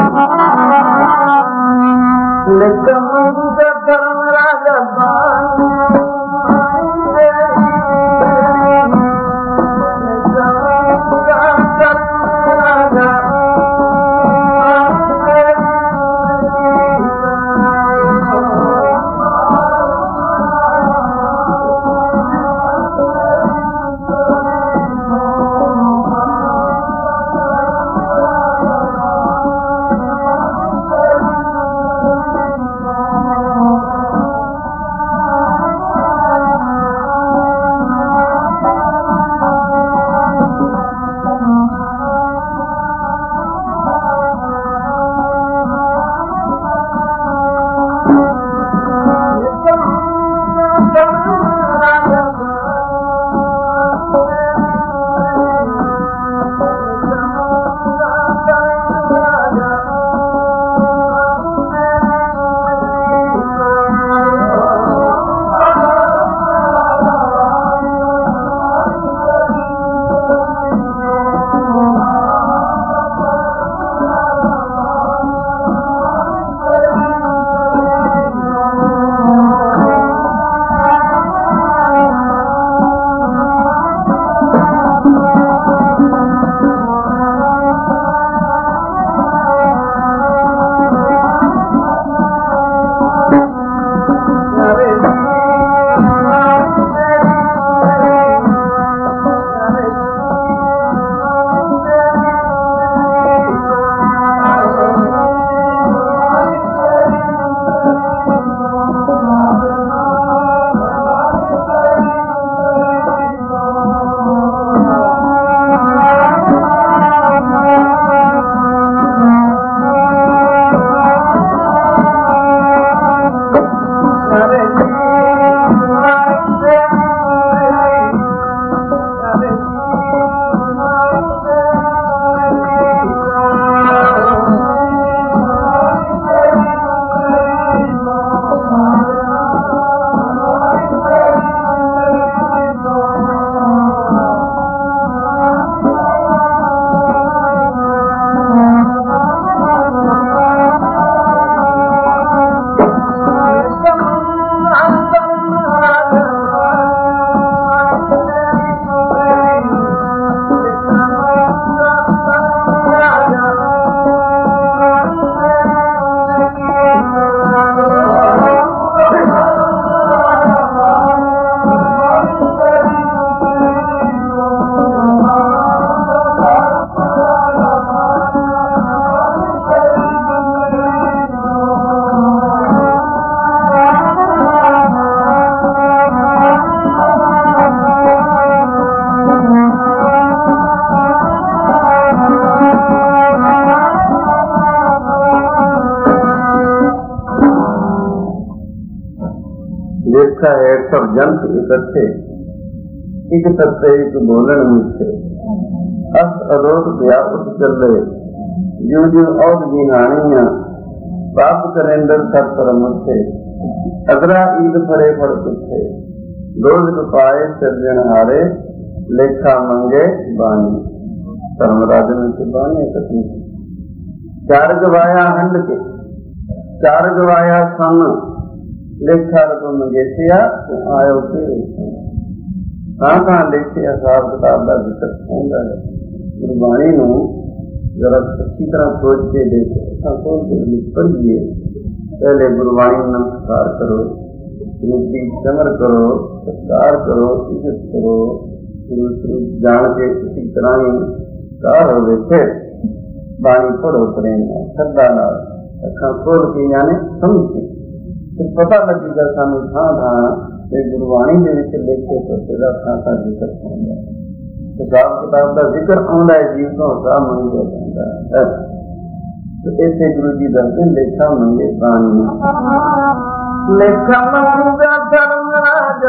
देखा है सब जंत इकट्ठे, एक तत्व एक बोलन मिथे, अस अदोत व्यापक चले, जो जो औद बिहानियां पाप करेंदर सर पर मुथे, अगरा ईद फरे फड़ पुथे, रोज पाए सिरजन हारे, लेखा मंगे बानी। धर्मराज ने बानी कथनी, चार गवाया हंड के, चार गवाया सन, लेखा रब मंगेशिया आयो फिर कहाँ लेखिया हिसाब किताब का जिक्र होता है। गुरबाणी नूं जरा अच्छी तरह सोच के देखो, खोल के पढ़िए। पहले गुरबाणी नमस्कार करो, गुरु समर करो, सत्कार करो, इज्जत करो, गुरु स्वरूप जान के उसी तरह ही कार हो। फिर बाणी पढ़ो प्रेम श्रद्धा नाल, अखा खोल के यानी समझ के, फिर पता लगेगा सानू थां थां ते गुरबाणी दे विच लिखे पते दा थां थां जिक्र होंदा है। हिसाब किताब का जिक्र आउंदा है, जीव तो हिसाब मंगिया जांदा है। तो इसे गुरु जी दसदे लेखा मंगे प्राणी, लेखा मंगा धर्मराज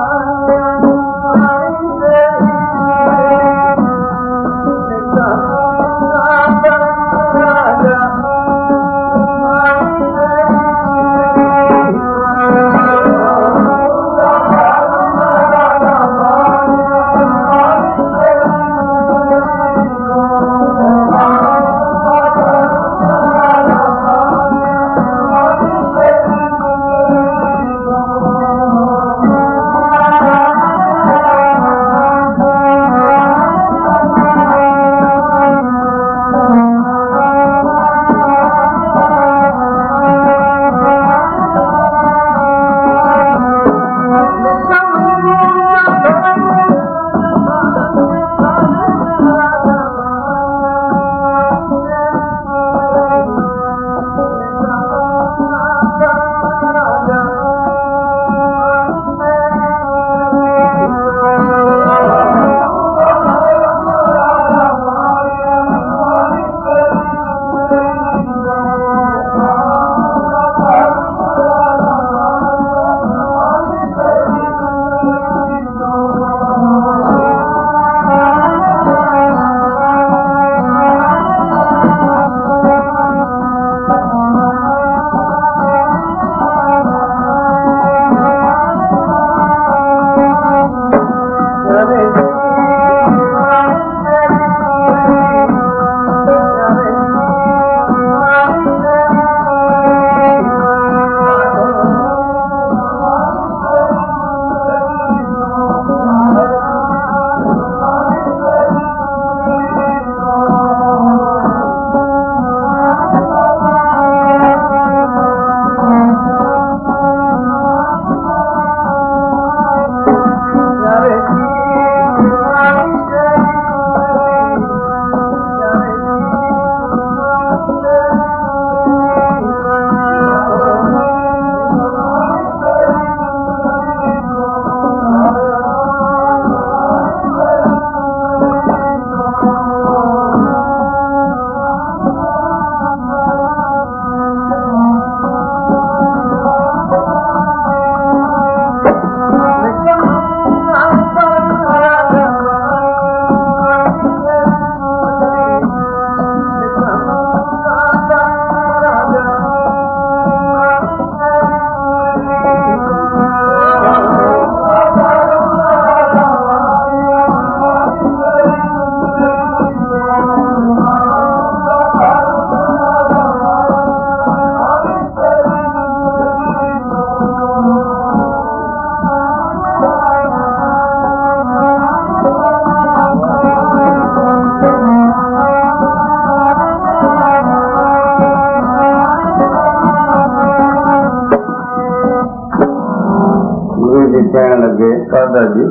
कहन लगे कादा जी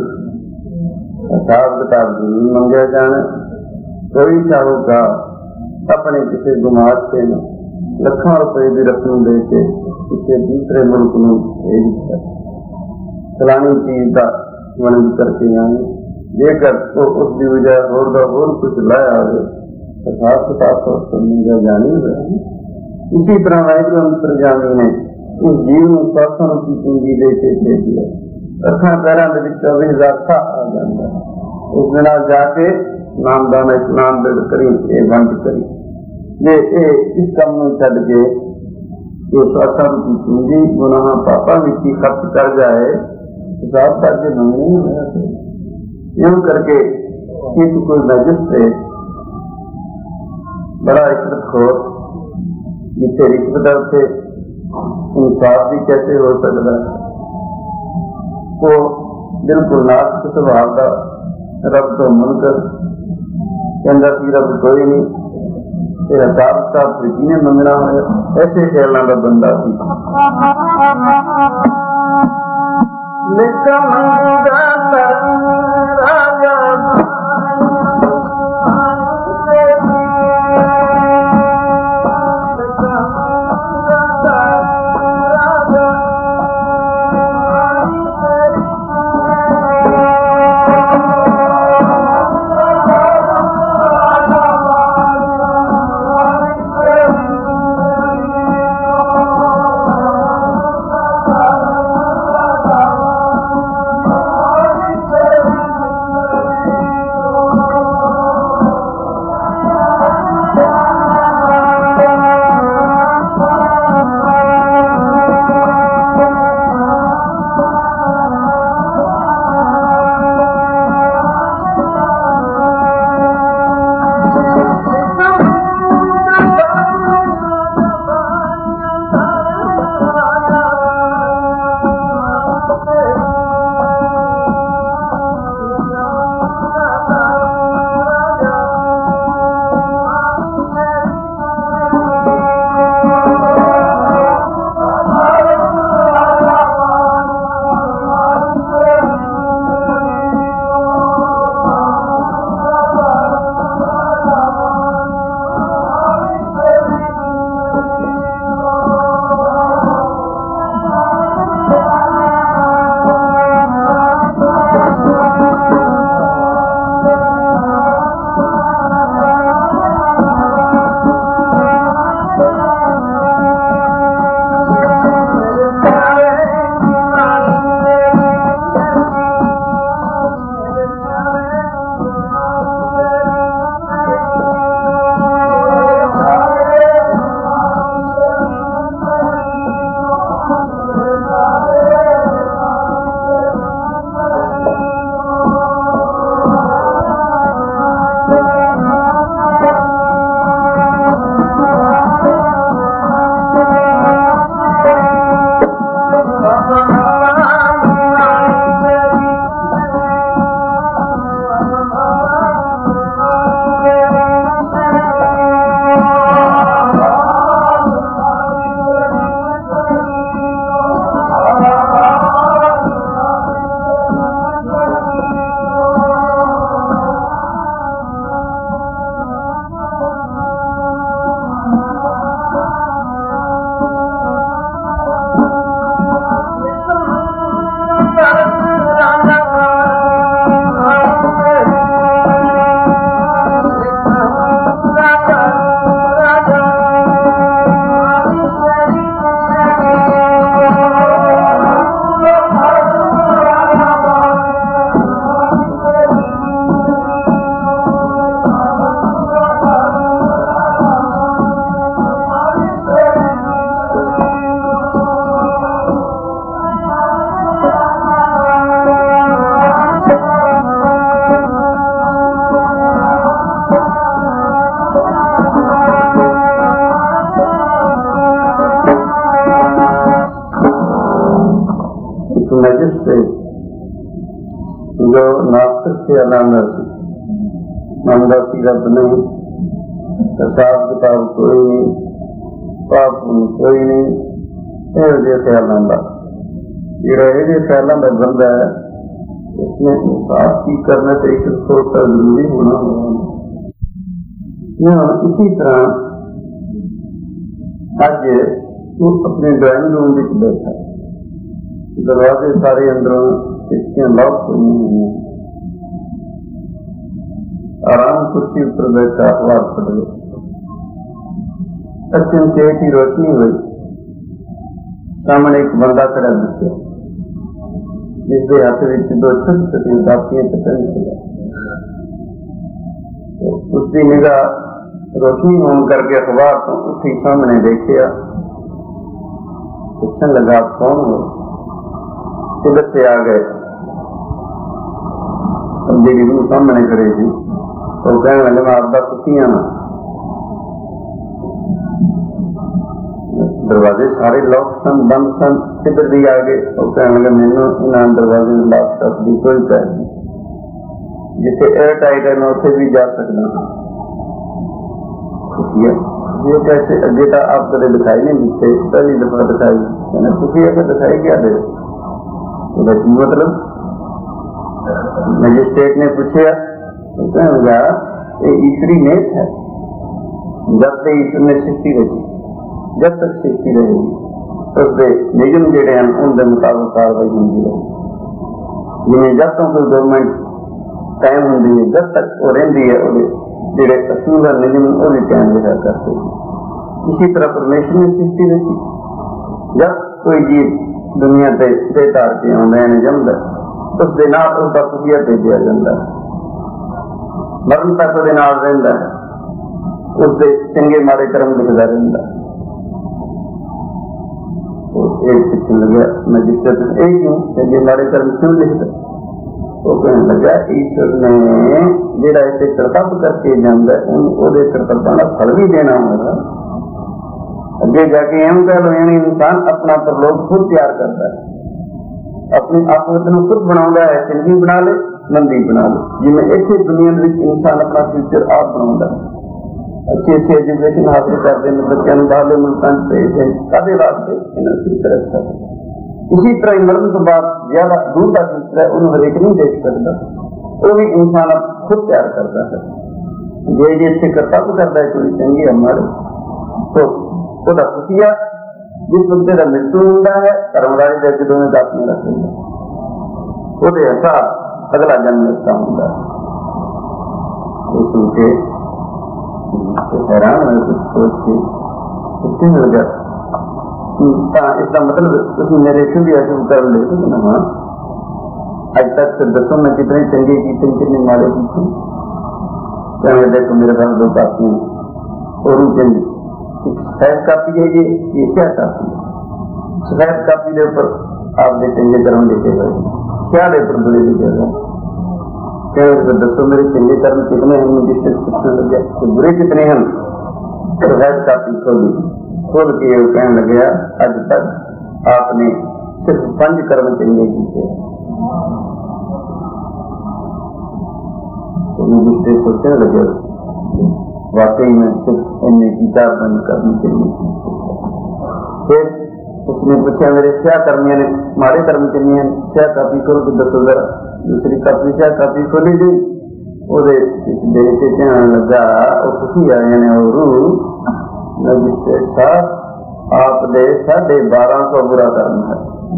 हिसाब किताब जरूर मंगया जाना। कोई साहूकार अपने किसी गुमास्ते ने लाखों रुपए की रकम दे के किसी दूसरे मुल्क में भेज दिया, फलानी चीज का वणज करके आए, जेकर तो उसकी वजह होर कुछ लाया आए हिसाब किताब तो मंगया जानी हुआ। इसी तरह वाहिगुरू अंतरजामी ने इस जीव में स्वास्थ्य रूपी पूंजी दे के दे दिया। अखा पैरों के 24,000 साह आ जाता है। उस दिन जाके नामदान स्नान बिड़ करी बंद करी जे इस काम में छड़ के ये स्वास्थ्य रूपी पूंजी गुनाह पापा विच खर्च कर जाए हिसाब करके मंगनी नहीं होया। यूं करके एक कोई मैजिस्ट्रेट बड़ा रिश्वतखोर जिथे रिश्वत है उसे इंसाफ भी कैसे हो सकता है। वो बिल्कुल नास्तिक स्वभाव का रब तो मुनकर कहता कि रब कोई नहीं तेरा हिसाब किताब प्रीति ने मंगना हो। ऐसे ख्यालों का बंदा सी। जो नास्तिक से अलामत मंदा सी रब नहीं, हिसाब किताब कोई नहीं, पाप कोई नहीं, ये ख्यालों का ये ख्यालों का बंदा है। उसमें इंसाफ की करना तो एक सोचता जरूरी होना होगा। इसी तरह अज वो अपने ड्राइंग रूम में बैठा, दरवाजे सारे अंदरों खिड़कियां लॉक हुई हुई, आराम कुर्सी पर बैठा अखबार पढ़ रहे। अत्यंत की रोशनी हुई, सामने एक बंदा खड़ा दिखे, जिसके हाथ में दो छोटी छोटी कापियां ते पेन थे। तो उसकी निगाह रोशनी होने करके अखबार तो उसके सामने देखिया, पूछने लगा आप कौन हो, किधर से आ गए। मेरी रूह सामने खड़ी थी, तो कहने लगे मैं आपका कुतियां ना, दरवाजे सारे लॉक सन, बंद सन, किधर भी आ गए। और कहने लगे मैंने इन दरवाजे में लॉक शॉप की कोई पहल नहीं, जिसे एयर टाइट है मैं उसे भी जा सकता हूँ। ये कैसे अगेटा आप कदे दिखाई नहीं दिखते, पहली दफा दिखाई, कहना खुफिया को दिखाई क्या दे, मतलब मजिस्ट्रेट ने पूछा, तो कहने लगा ये ईश्वरी नेत है, जब तक ईश्वर ने सृष्टि रखी, जब तक सृष्टि रहेगी उसके नियम जेडे हैं उनके मुताबिक कार्रवाई होती रहेगी। जिन्हें जब तक कोई गवर्नमेंट कायम होती है, जब तक वो रही है जेडे असूल और नियम वो भी कायम रहा करते हैं। इसी तरह परमेश्वर ने सृष्टि रखी, जब कोई जीव दुनिया से बेतार के आंदा है जमदा, उसके नाल उसका खुफिया भेजा जाता है, मरण तक वो नाल रहिंदा है, उसके चंगे माड़े कर्म लिखता रहिंदा। तो एक पिछले लगे मजिस्ट्रेट एक क्यों चंगे माड़े कर्म क्यों लिखता, वो कहने लगा ईश्वर ने जेड़ा इसे कर्तव्य करके जाता है उन्हें कर्तव्य का फल भी देना होगा। अगे जाके एम कह लो यानी इंसान अपना परलोक खुद तैयार करता है, अपनी आत्मत को खुद बनाता है, चंगी बना ले मंदी बना ले। जिम्मे इसे दुनिया में इंसान अपना फ्यूचर आप बनाता है, अच्छी अच्छी एजुकेशन हासिल करते हैं, बच्चों को बाहर मुल्कों भेजते कादे वास्ते इन्हें फ्यूचर अच्छा है। इसी तरह मरण तो बाद ज्यादा दूर का फ्यूचर है उन्हें हरेक नहीं देख सकता, वो भी इंसान खुद तैयार करता है। जे जे कर्तव्य करता है कोई चंगी हमारे तो खुशिया जिस बंदे का मृत्यु होता है कर्मराजी के अगे दोनों कापियां रख लेंगे, वो हिसाब अगला जन्म इसका होता है। ये सुन के हैरान है, कुछ सोच के इसके मिल गया इसका मतलब मेरे शुभ या शुभ कर्म लेते थे ना। हाँ आज तक से दसों में कितने चंगे की कितने मारे की, क्या देखो मेरे पास दो कापियां और चंगी, सफेद कापी है ये क्या कापी है, सफेद कापी के ऊपर आप चंगे कर्म लिखे हुए, क्या पर बुरे लिखे हुए, क्या दसो मेरे चंगे कर्म कितने हैं, मजिस्ट्रेट पूछने लगे कि बुरे कितने हैं। सफेद कापी खोल के कहने लगे आज तक आपने सिर्फ 5 कर्म चंगे किए। तो मजिस्ट्रेट सोचने लगे वाकई में सिर्फ इन्हें किताब बंद करनी चाहिए। फिर उसने पूछा मेरे क्या कर्मियों ने मारे कर्म करनी है, क्या कापी खोल के 10,000 दूसरी कापी क्या कापी खोली गई, वो देख के कहने लगा वो खुशी आया ने और मजिस्ट्रेट साहब आप दे 1250 बुरा कर्म है,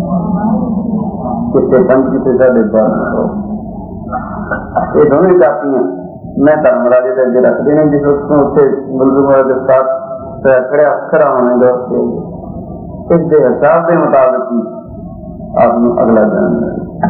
कितने 5 कितने 1250, ये दोनों कापियां मैं धर्मराजे के अगे रख देने, जिस वक्त उसे मुलजमा के साथ खड़ा होने का इसके हिसाब के मुताबिक ही आपने अगला जन्म मिले।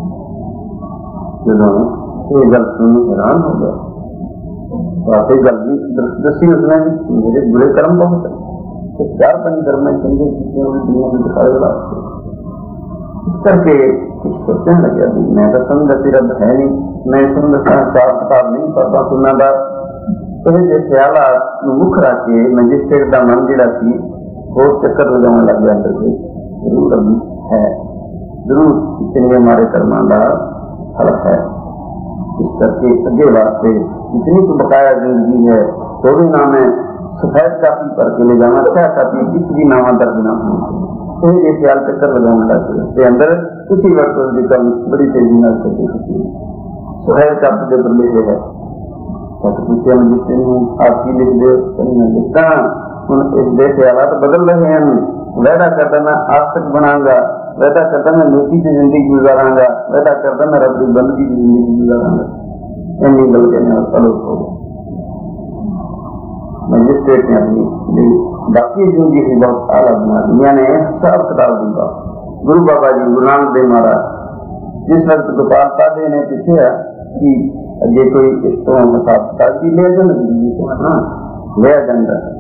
जो ये गल सुनी हैरान हो गया, वाकई गल भी दसी उसने भी मेरे बुरे कर्म बहुत है, 4-5 कर्म में चंगे दुनिया में दिखाए वास्ते। इस करके कुछ सोचने लगे अभी मैं तो समझती रब है नहीं, मैं समझता हिसाब किताब नहीं पढ़ता सुनना था। तो ये ख्याल मुख रख के मजिस्ट्रेट का मन जरा सी और चक्कर लगाने लग गया अंदर से, जरूर अभी है, जरूर इतने हमारे कर्मा का फल है। इस करके अगे वास्ते जितनी तो बकाया जिंदगी है तो भी ना मैं सफेद कापी पढ़ के ले जाना, क्या कापी किस भी नामा दर्ज ना हो, ये ख्याल चक्कर लगाने लगे अंदर। उसी वक्त उसकी कम बड़ी तेजी में सफेद कापी के ऊपर लिखे है, पूछे मजिस्ट्रेट आपकी लिख दे, लिखता हूँ इस देश के हालात बदल रहे हैं, वायदा करता मैं आज तक बनाऊंगा, वायदा करता मैं नीति की जिंदगी गुजारांगा, वायदा करता मैं रबरी बंदगी की जिंदगी गुजारांगा। इन्हीं गल कहने और तलब हो गया। मजिस्ट्रेट ने अपनी बाकी जिंदगी ही बहुत आला बना दी, यानी हिसाब किताब दी बात। गुरु बाबा जी गुरु नानक देव महाराज जिस वक्त गोपाल पादे ने पूछा कि अजे कोई इस तरह हिसाब किताब भी लिया जाए, हाँ लिया जाता है।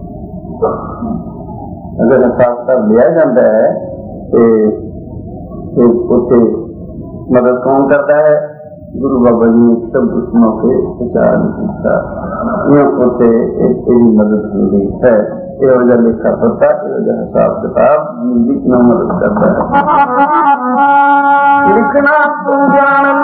अगर हिसाब किताब लिया जाता है तो उसे मदद कौन करता है? गुरु बाबा जी ने शब्द उस मौके विचार किया, उसे मदद हो रही है। ये लिखा पता, ये हिसाब किताब जिंदगी में मदद करता है। लिखना तुम जान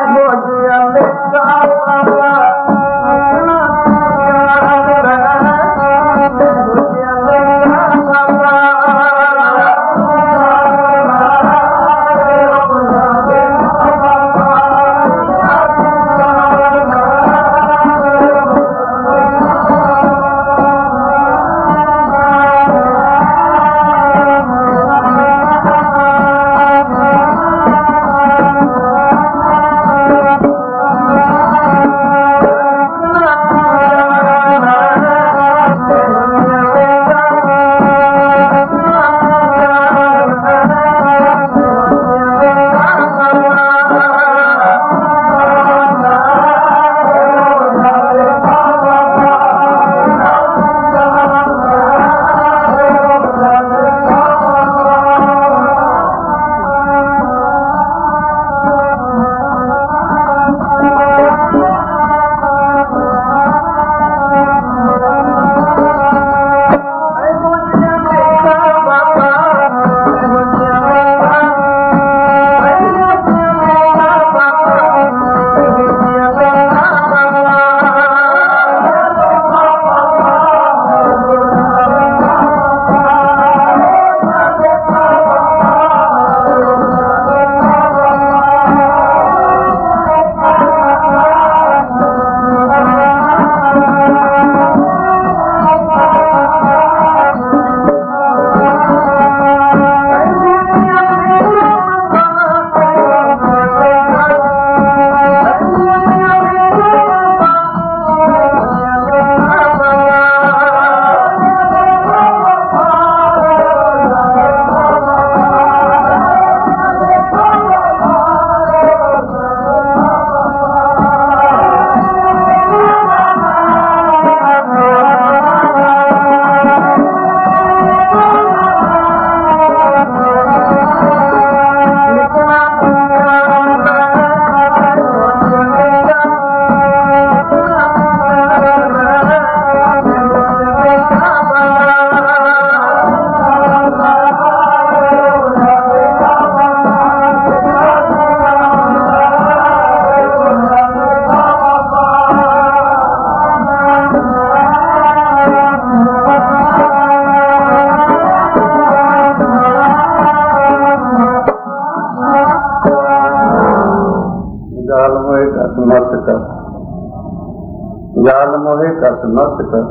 जाल मोहे कस मत कर,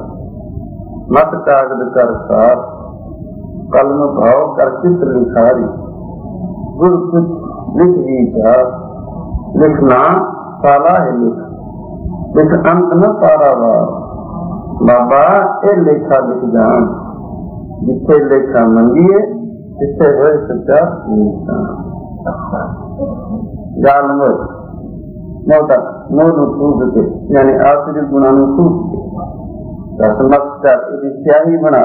मत कागद कर सार, कलम भाव कर चित्र लिखारी, गुर कुछ लिख विचार, लिखना साला है लिख, लिख अंत न पारावार। बाबा ये लेखा लिख जान, जिथे लेखा मंगीए तिथे होए सच्चा निशान। जाल मोह मोटा मोह फूक के, यानी आसरी गुणा फूक के, दस मत कर यदि स्याही बना,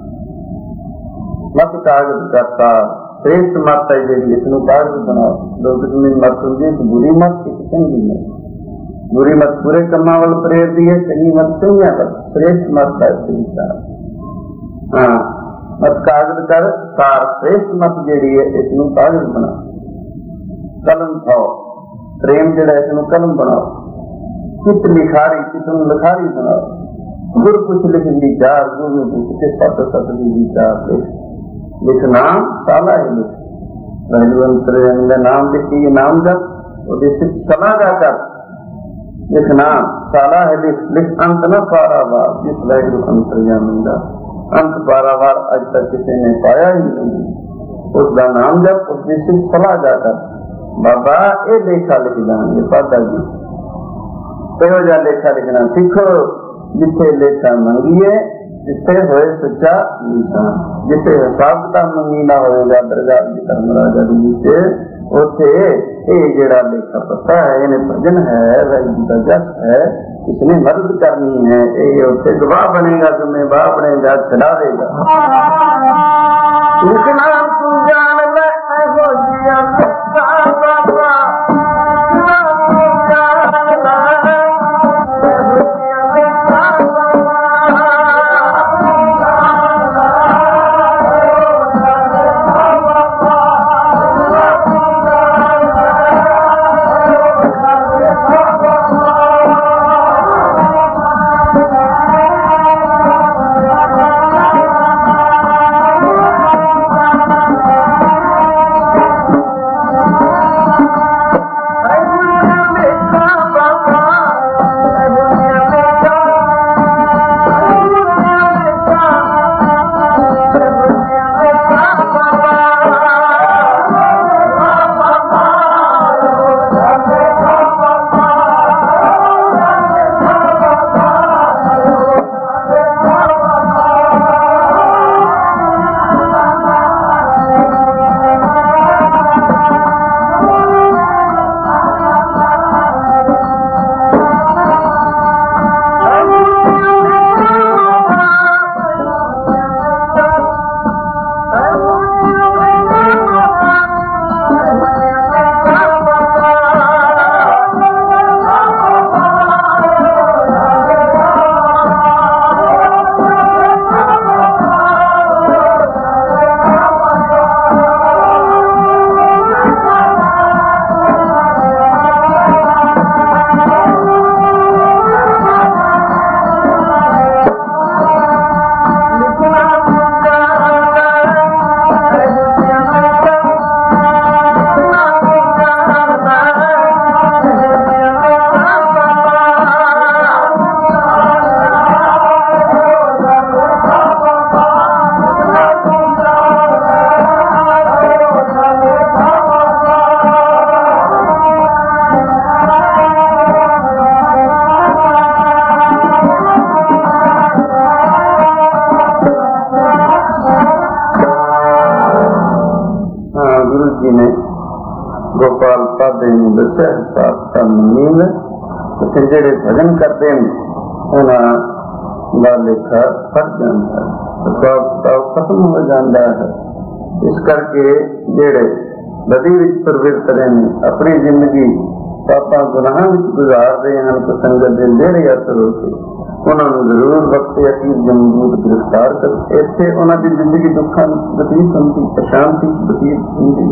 मत कागज करता श्रेष्ठ मत है जी इसनों कागज बनाओ। दो किस्म की मत होंगी, एक बुरी मत एक चंगी मत। बुरी मत बुरे कमा वाल प्रेरती है, चंगी मत चंगिया पर, श्रेष्ठ मत है विचार। हाँ मत कागज कर सार, श्रेष्ठ मत जी है इसनों कागज बना। कलम खाओ प्रेम जड़ा इसनों कलम बनाओ। चित्र लिखारी चित्र लिखारी बनाओ। गुर कुछ लिख विचार, गुरु कुछ के सत सत विचार लिख। लिखना साला है लिख, पहलू अंतर्यामी का नाम लिखिए, नाम जब उद्देश्य सला जाकर लिखना साला है लिख, लिख अंत न पारावार। जिस वैगुरु अंतर्यामी का अंत पारावार आज तक किसी ने पाया ही नहीं, उसका नाम जब उद्देश्य सला जाकर बाबा ये लेखा लिख जाएंगे। पादा जी कहो जा लेखा लिखना सीखो, जिथे लेखा मंगीए जिथे होए सच्चा निशान, जिथे हिसाब किताब मंगी ना होएगा दरगाह जी धर्मराजा जी उथे ये जेड़ा लेखा पता है, इन्हें भजन है, वाहिगुरू का जस है, इसने मदद करनी है, ये उसे गवाह बनेगा, जिम्मेवार बनेगा, छड़ा देगा। इतना तू जान ले हो जिया बाबा, गोपाल पादे दसिया हिसाब का नील जेड़े भजन करते हैं उन्होंने लेखा फट जाता है, हिसाब किताब खत्म हो जाता है। इस करके जेड़े बदी विच प्रवृत्त रहे अपनी जिंदगी पापा गुनाह विच गुजारते हैं तो संगत के नेड़े असर होके उन्होंने जरूर वक्त अकीब जमदूत गिरफ्तार कर इत्थे उन्होंने जिंदगी दुखा बतीत होती, अशांति बतीत होती।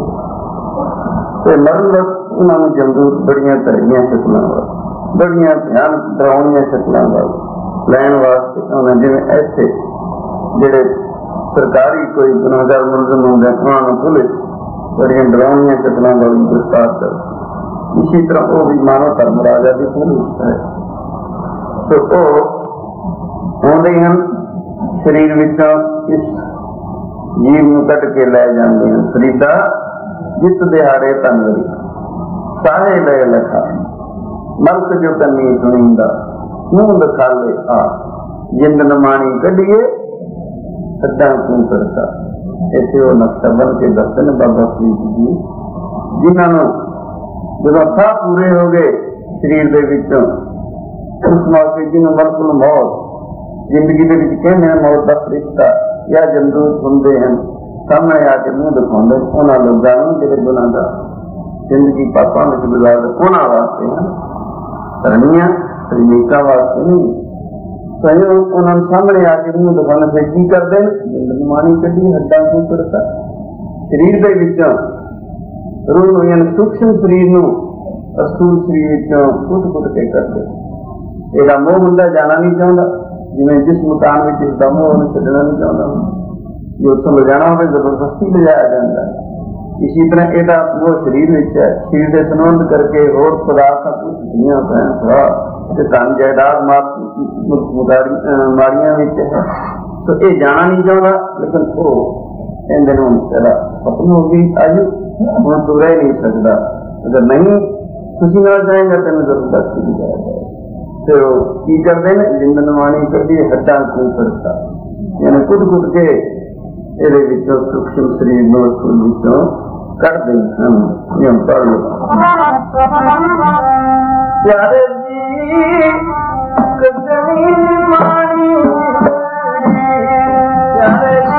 मरण वक्त उन्होंने जमदूत बड़िया तरह शक्लों बड़िया ध्यान डरावनिया शक्लों लैन वास्ते उन्हें जिवें ऐसे जेड़े सरकारी कोई गुनाहगार मुलजम होंगे उन्होंने पुलिस बड़िया डरावनिया शक्लों वाली गिरफ्तार कर, इसी तरह वो भी मानो धर्मराजा की पुलिस है। तो आते हैं शरीर विचों इस जीव को कट के लै जाते हैं। फरीदा जित दिहाड़े तंगरी साहे ले लखा मलक जो कन्नी सुनींदा मुंह दिखाले आ जिंद नमानी कढ़िए सदा तू करता। ऐसे वो नक्शा बन के दसते ने बाबा फरीद जी जिन्होंने जो साह पूरे हो गए शरीर के विचों उस मौके जिन्होंने मलकुल मौत जिंदगी के कहने मौत का फरिश्ता या जमदूत होंगे हैं सामने आके मुंह दिखाते उन्होंने लोगों जो गुनाहगार जिंदगी पापा में गुजारते उन्होंने वास्ते हैं करनिया शरीका वास्ते नहीं। सहयोग उन्होंने सामने आके मुंह दिखाने से की करते जिंदगी मानी कढ़ी हड्डा को करता शरीर के विचों रूह यानी सूक्ष्म शरीर को अस्थूल शरीर विचों कुट कुट के करते। ਇਹਦਾ ਮੋਹ ਹੁੰਦਾ ਜਾਣਾ नहीं चाहता, जिवें जिस मकान में इसका मोह उन्हें छड्डना नहीं चाहता, जो उत्थों ले जाना हो जबरदस्ती ले जाया जाता है। इसी तरह यदा मोह शरीर विच है, शरीर के संबंध करके होर पदार्थ धीआं भैन भरा धन जायदाद माड़ियां विच है, तो ये जाना नहीं चाहता। लेकिन वो कहते हैं तेरा खत्म हो गई आयु हुण तू रह नहीं सकता, अगर नहीं खुशी नाल जाएगा तेन जबरदस्ती ले जाया जाएगा। फिर की करते हैं जिंद नवानी करती हड्डा को करता यानी कुट कुट के ਇਹਦੇ ਵਿੱਚੋਂ ਸੂਖਮ ਸਰੀਰ ਨੂੰ ਉਸ ਵਿੱਚੋਂ ਕੱਢਦੇ ਹਨ। ਇਹ ਪੜ੍ਹ ਲਓ। ਪਿਆਰੇ ਜੀ ਕਦਮੀ ਮਾਣੀ ਪਿਆਰੇ ਜੀ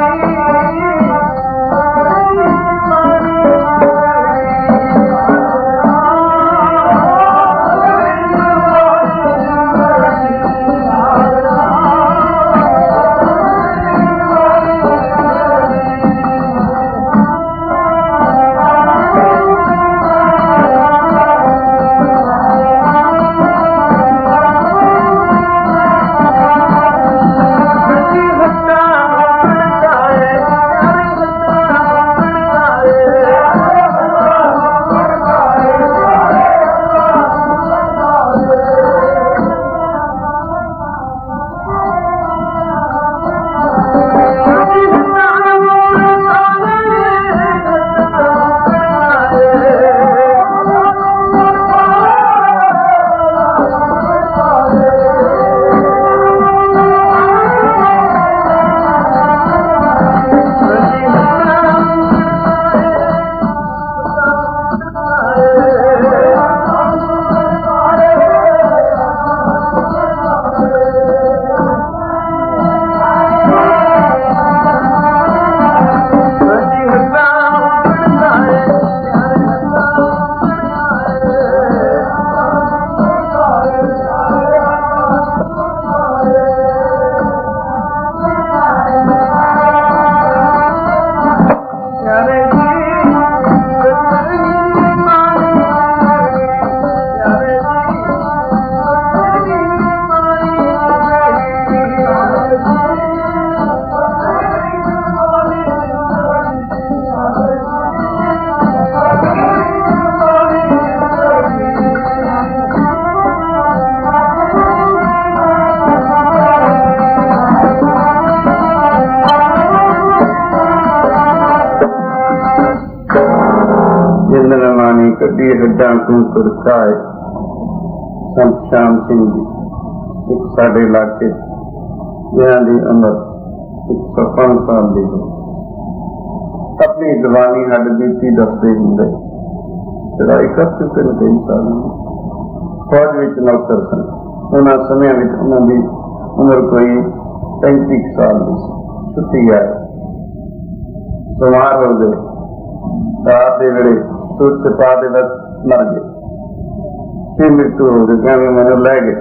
कभी हड्डा तू करता है। संत श्याम सिंह जी एक साढ़े इलाके जिन्हों की उम्र 105 साल की हो, अपनी जवानी हड बीती दसते होंगे चढ़ाई कर चुके हैं कई साल। फौज में नौकर सन। उन्होंने समय में उन्होंने उम्र कोई 35 साल की छुट्टी आए, बीमार हो गए। रात के वेले सूरज पा दे बस मर गए। फिर मृत्यु हो गई, कहने मैंने लै गए।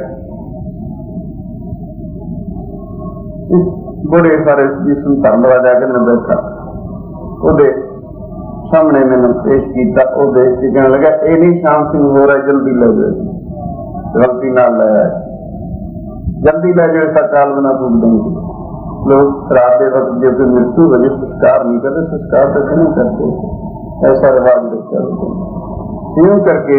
बड़े सारे जिसम धर्मवा जाके मैं बैठा, ਉਹਦੇ सामने मैंने पेश किया। वो देख के कहने लगा ये नहीं श्याम सिंह हो रहा, जल्दी ले जाए, गलती ना लाया, जल्दी ले जाए, ऐसा काल बना फूक देंगे। लोग रात के वक्त जो कोई मृत्यु हो जाए संस्कार नहीं करते, संस्कार तो नहीं करते, ऐसा रिवाज रखा होता। यूं करके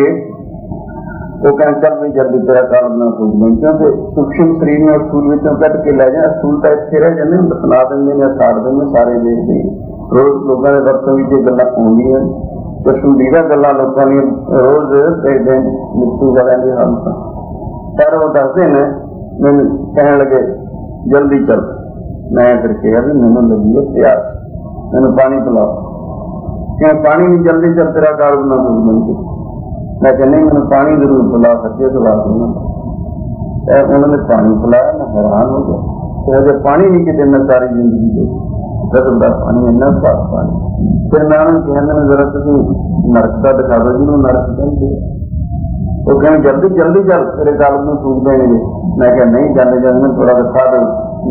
वो कहते चल भी जल्दी तेरा काल बना फूक देंगे, क्योंकि सूक्ष्म शरीर में स्थूल में कट के ले जाए। स्थूल तो इतने रह जाते, दफना देंगे, साड़ देंगे, सारे देखते रोज लोगों के वरतों में जो गल्लां आउंदियां पसंदीदा गल्लां लोगों ने रोज देखते हैं मृत्यु वाले की हालत। पर वो दसते हैं, मैंने कहने लगे जल्दी चल। मैं फिर कहा भी मैंने लगी है प्यास, मैंने पानी पिलाओ। क्या पानी नहीं, जल्दी चल तेरा काल बना दूर देंगे। मैं कह नहीं, मैंने पानी जरूर पिला सकते तो बात नहीं। उन्होंने पानी पिलाया, मैं हैरान हो गया। तो पानी नहीं कितने मैं सारी जिंदगी देखी, बदलता पानी, इन्ना साफ पानी। फिर मैं उन्होंने कहने जरा तुम नरक का दिखा दो, जिन्होंने नरक कहते। वो कहने जल्दी जल्दी चल तेरे काल में फूक देंगे। मैं क्या नहीं, जाने जाने थोड़ा दिखा दो।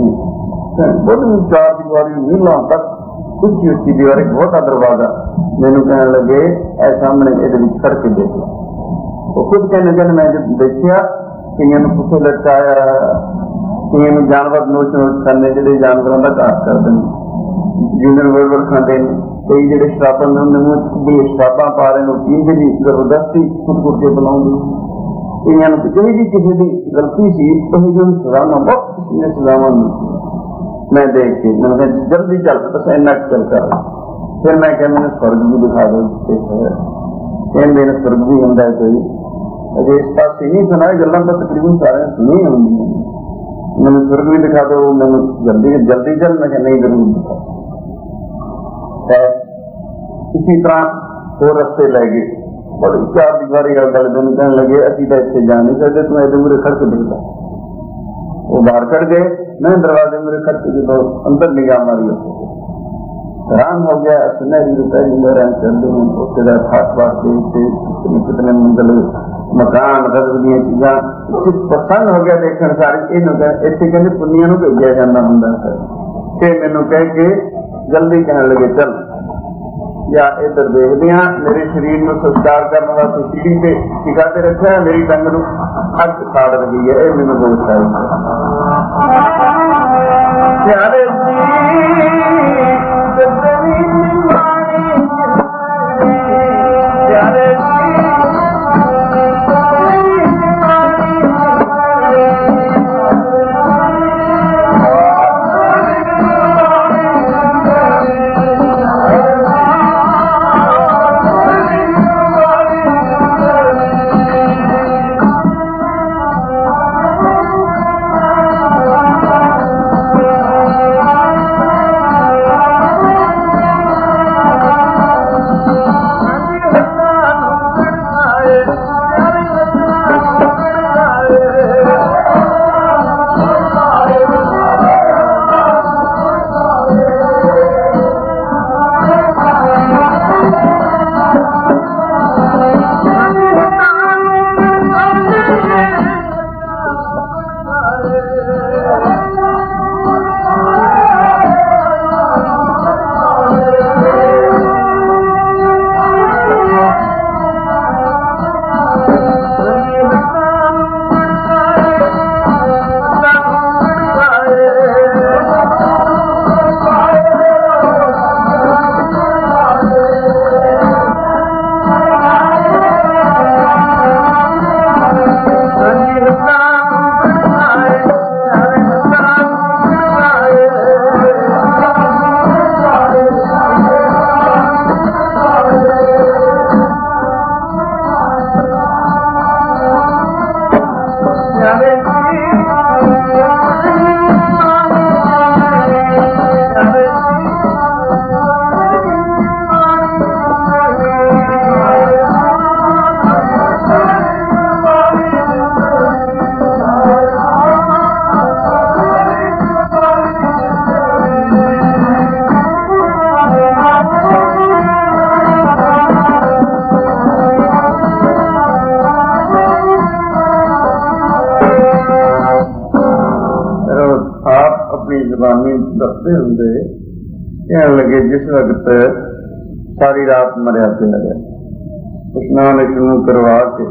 बहुत 4 दीवारी नीलों तक ऊंची ऊंची दीवार, एक बहुत दरवाजा। मैनू कहने लगे ऐ सामने ये खड़ के देख लो। वो खुद कहने लगे मैं जब देखा कईयों पुठे लटकाया, कईयों जानवर नोच नोच करने, जो जानवरों का घात करते हैं, जूनियर वर्ड खाते हैं। कई जो शराबा में शराबा पा रहे हैं, पीते भी जबरदस्ती कुट कुट के बुलाऊंगे। कई भी किसी की गलती सी तो सजावा बहुत सजावा मिलती। मैं देख के मैंने जल्दी चल, बस इन्ना चल कर। फिर मैं क्या मैंने स्वर्ग भी दिखा दो, मेरे स्वर्ग भी होंगे कोई। अजे इस पास नहीं सुना, गल्लां तो तकरीबन सारे सुनी होंगी। मैंने स्वर्ग भी दिखा दो, मैंने जल्दी जल्दी चल, मैं नहीं जरूर दिखा। इसी तरह और रस्ते लै गए, बड़ी 4 दीवारी गल दिन कहने लगे असी तो इतने जा नहीं सकते, तू एडे मुरे खड़ के दिखता। वो बाहर कट गए, मैं दरवाजे मेरे खड़ के जो अंदर निगाह मारी हैरान हो गया। सुनहरी रुपए चलते हैं उसके खास वास्ते कितने मंजिल मकान रजब दी चीजा पसंद हो गया देखने सारे। इतने कहते पुनिया नूं भेजा जाता होंगे है, मैनू कह के जल्दी कहने लगे चल या इधर देखते हैं। मेरे शरीर में संस्कार करने वास्ते सीढ़ी से टिका के रखा, मेरी टंग नूं अग साड़ रही है, ये मैनू बहुत दसते होंगे। कहने लगे जिस वक्त सारी रात मरिया पे लगे स्नान शुरू करवा के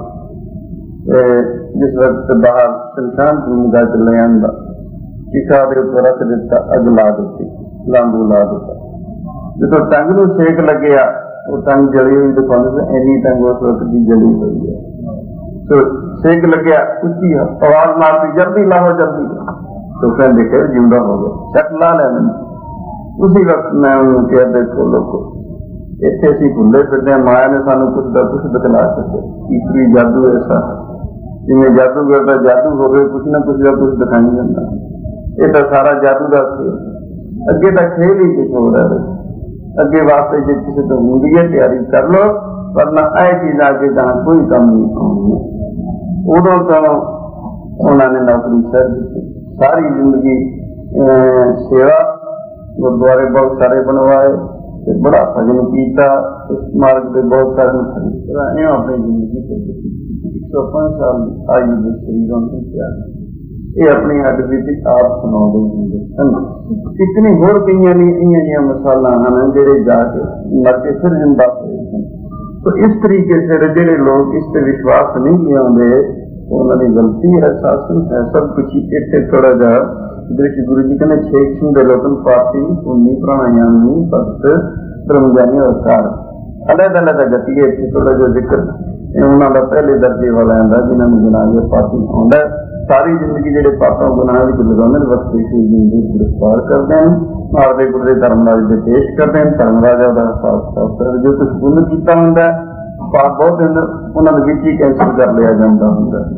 जिस वक्त बाहर शमशान भूमिका च ले आंदा चिखा के उपर रख दिता, अग ला दी, लांबू ला दिता। जो टंग नूं सेक लग्या वो टंग जली हुई दिखाते, इन्नी टंग उस वक्त की जली हुई है। तो सेक लग्या उच्ची आवाज मारती जल्दी लाओ जल्दी, तो कहते कि जिंदा हो गया, चट ला ले। उसी वक्त मैं उन्होंने कहा देखो लोगो इतने असी भुले फिरते, माया ने सानू कुछ का कुछ दिखला सके। ईश्वरी जादू ऐसा जिन्हें जादूगर का जादू हो गए, कुछ ना कुछ का कुछ दिखाई जाता। ये तो सारा जादू का खेल, अगे तो खेल ही कुछ हो रहा है। अगे वास्ते जो किसी तो होंगी है तैयारी कर लो, वरना यह चीज आके जहाँ कोई काम नहीं आनी। उदों तो उन्होंने नौकरी छड़ दी, सारी जिंदगी सेवा, गुरुद्वारे बहुत सारे बनवाए, बड़ा भजन किया, इस मार्ग से बहुत सारे भजन अपनी जिंदगी 105 साल आयु के शरीरों ने किया। ये अपनी हड्डी आप सुनाते होंगे। कितनी होर कई जी मिसाल हैं जेडे जाके मर के फिर जिंदा हुए हैं। तो इस तरीके से जेडे लोग इस पर विश्वास नहीं लियाते उन्होंने गलती है, शासन है, सब कुछ इतने थोड़ा जा दृष्टि। गुरु जी कहने 6 किस्म के लोकन पार्टी पुण्य प्राणायामी भक्त ब्रह्मज्ञानी अवतार अलग अलग गति है। थोड़ा जो जिक्र उन्होंने पहले दर्जे वाला जिन्होंने गुनाह पापी आंदा, सारी जिंदगी जो पापों गुनाह लगाने वक्त गिरफ्तार करते हैं, मारते कुटते धर्मराज से पेश करते हैं। धर्मराजा का हिसाब जो कुछ पुण्य किया होंगे पाप बहुत उन्होंने कैंसिल कर लिया जाता होंगे।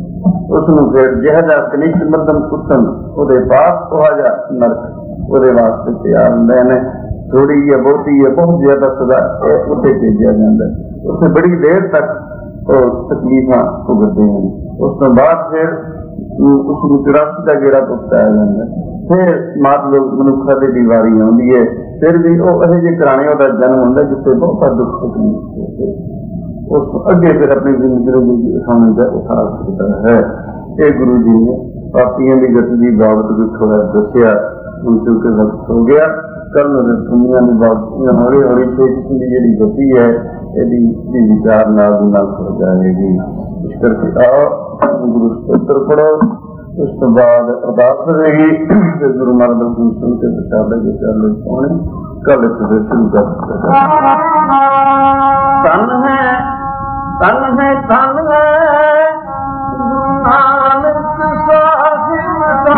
उसनूं फिर जिहा जा कनिष्ठ मध्यम उत्तम ਉਹਦੇ पास उहा जा नरक ਉਹਦੇ वास्ते तैयार ਹੁੰਦੇ ने। थोड़ी या बहुती या बहुत ज्यादा सजा उत्थे भेजा जाता है, उत्थे बड़ी देर तक तकलीफा भुगतते हैं। उस तो बाद फिर उसको 84 का गेड़ा भुगताया जाता है। फिर मात लोग मनुखा की वारी आती है, फिर भी वो यह जे घराने का जन्म होता है जिससे बहुत दुख तकलीफ होते, उस अगे फिर अपनी जिंदगी सामने उठा सकता है। ये गुरु जी ने पापियों की गति की बाबत भी थोड़ा दसिया, क्योंकि वक्त हो गया। कल दुनिया की बात हौली हौली शेखी की जी गति है यदि विचार नाल हो जाएगी। इस करके आओ गुरु स्त्रोत्र पढ़ो, उस तो बाद अरदास रहेगी, फिर गुरु महाराज दर्शन सुन के प्रसाद के चाले पाने कल फिर शुरू कर सकते। धन है धन है धन है नानक साहिब धन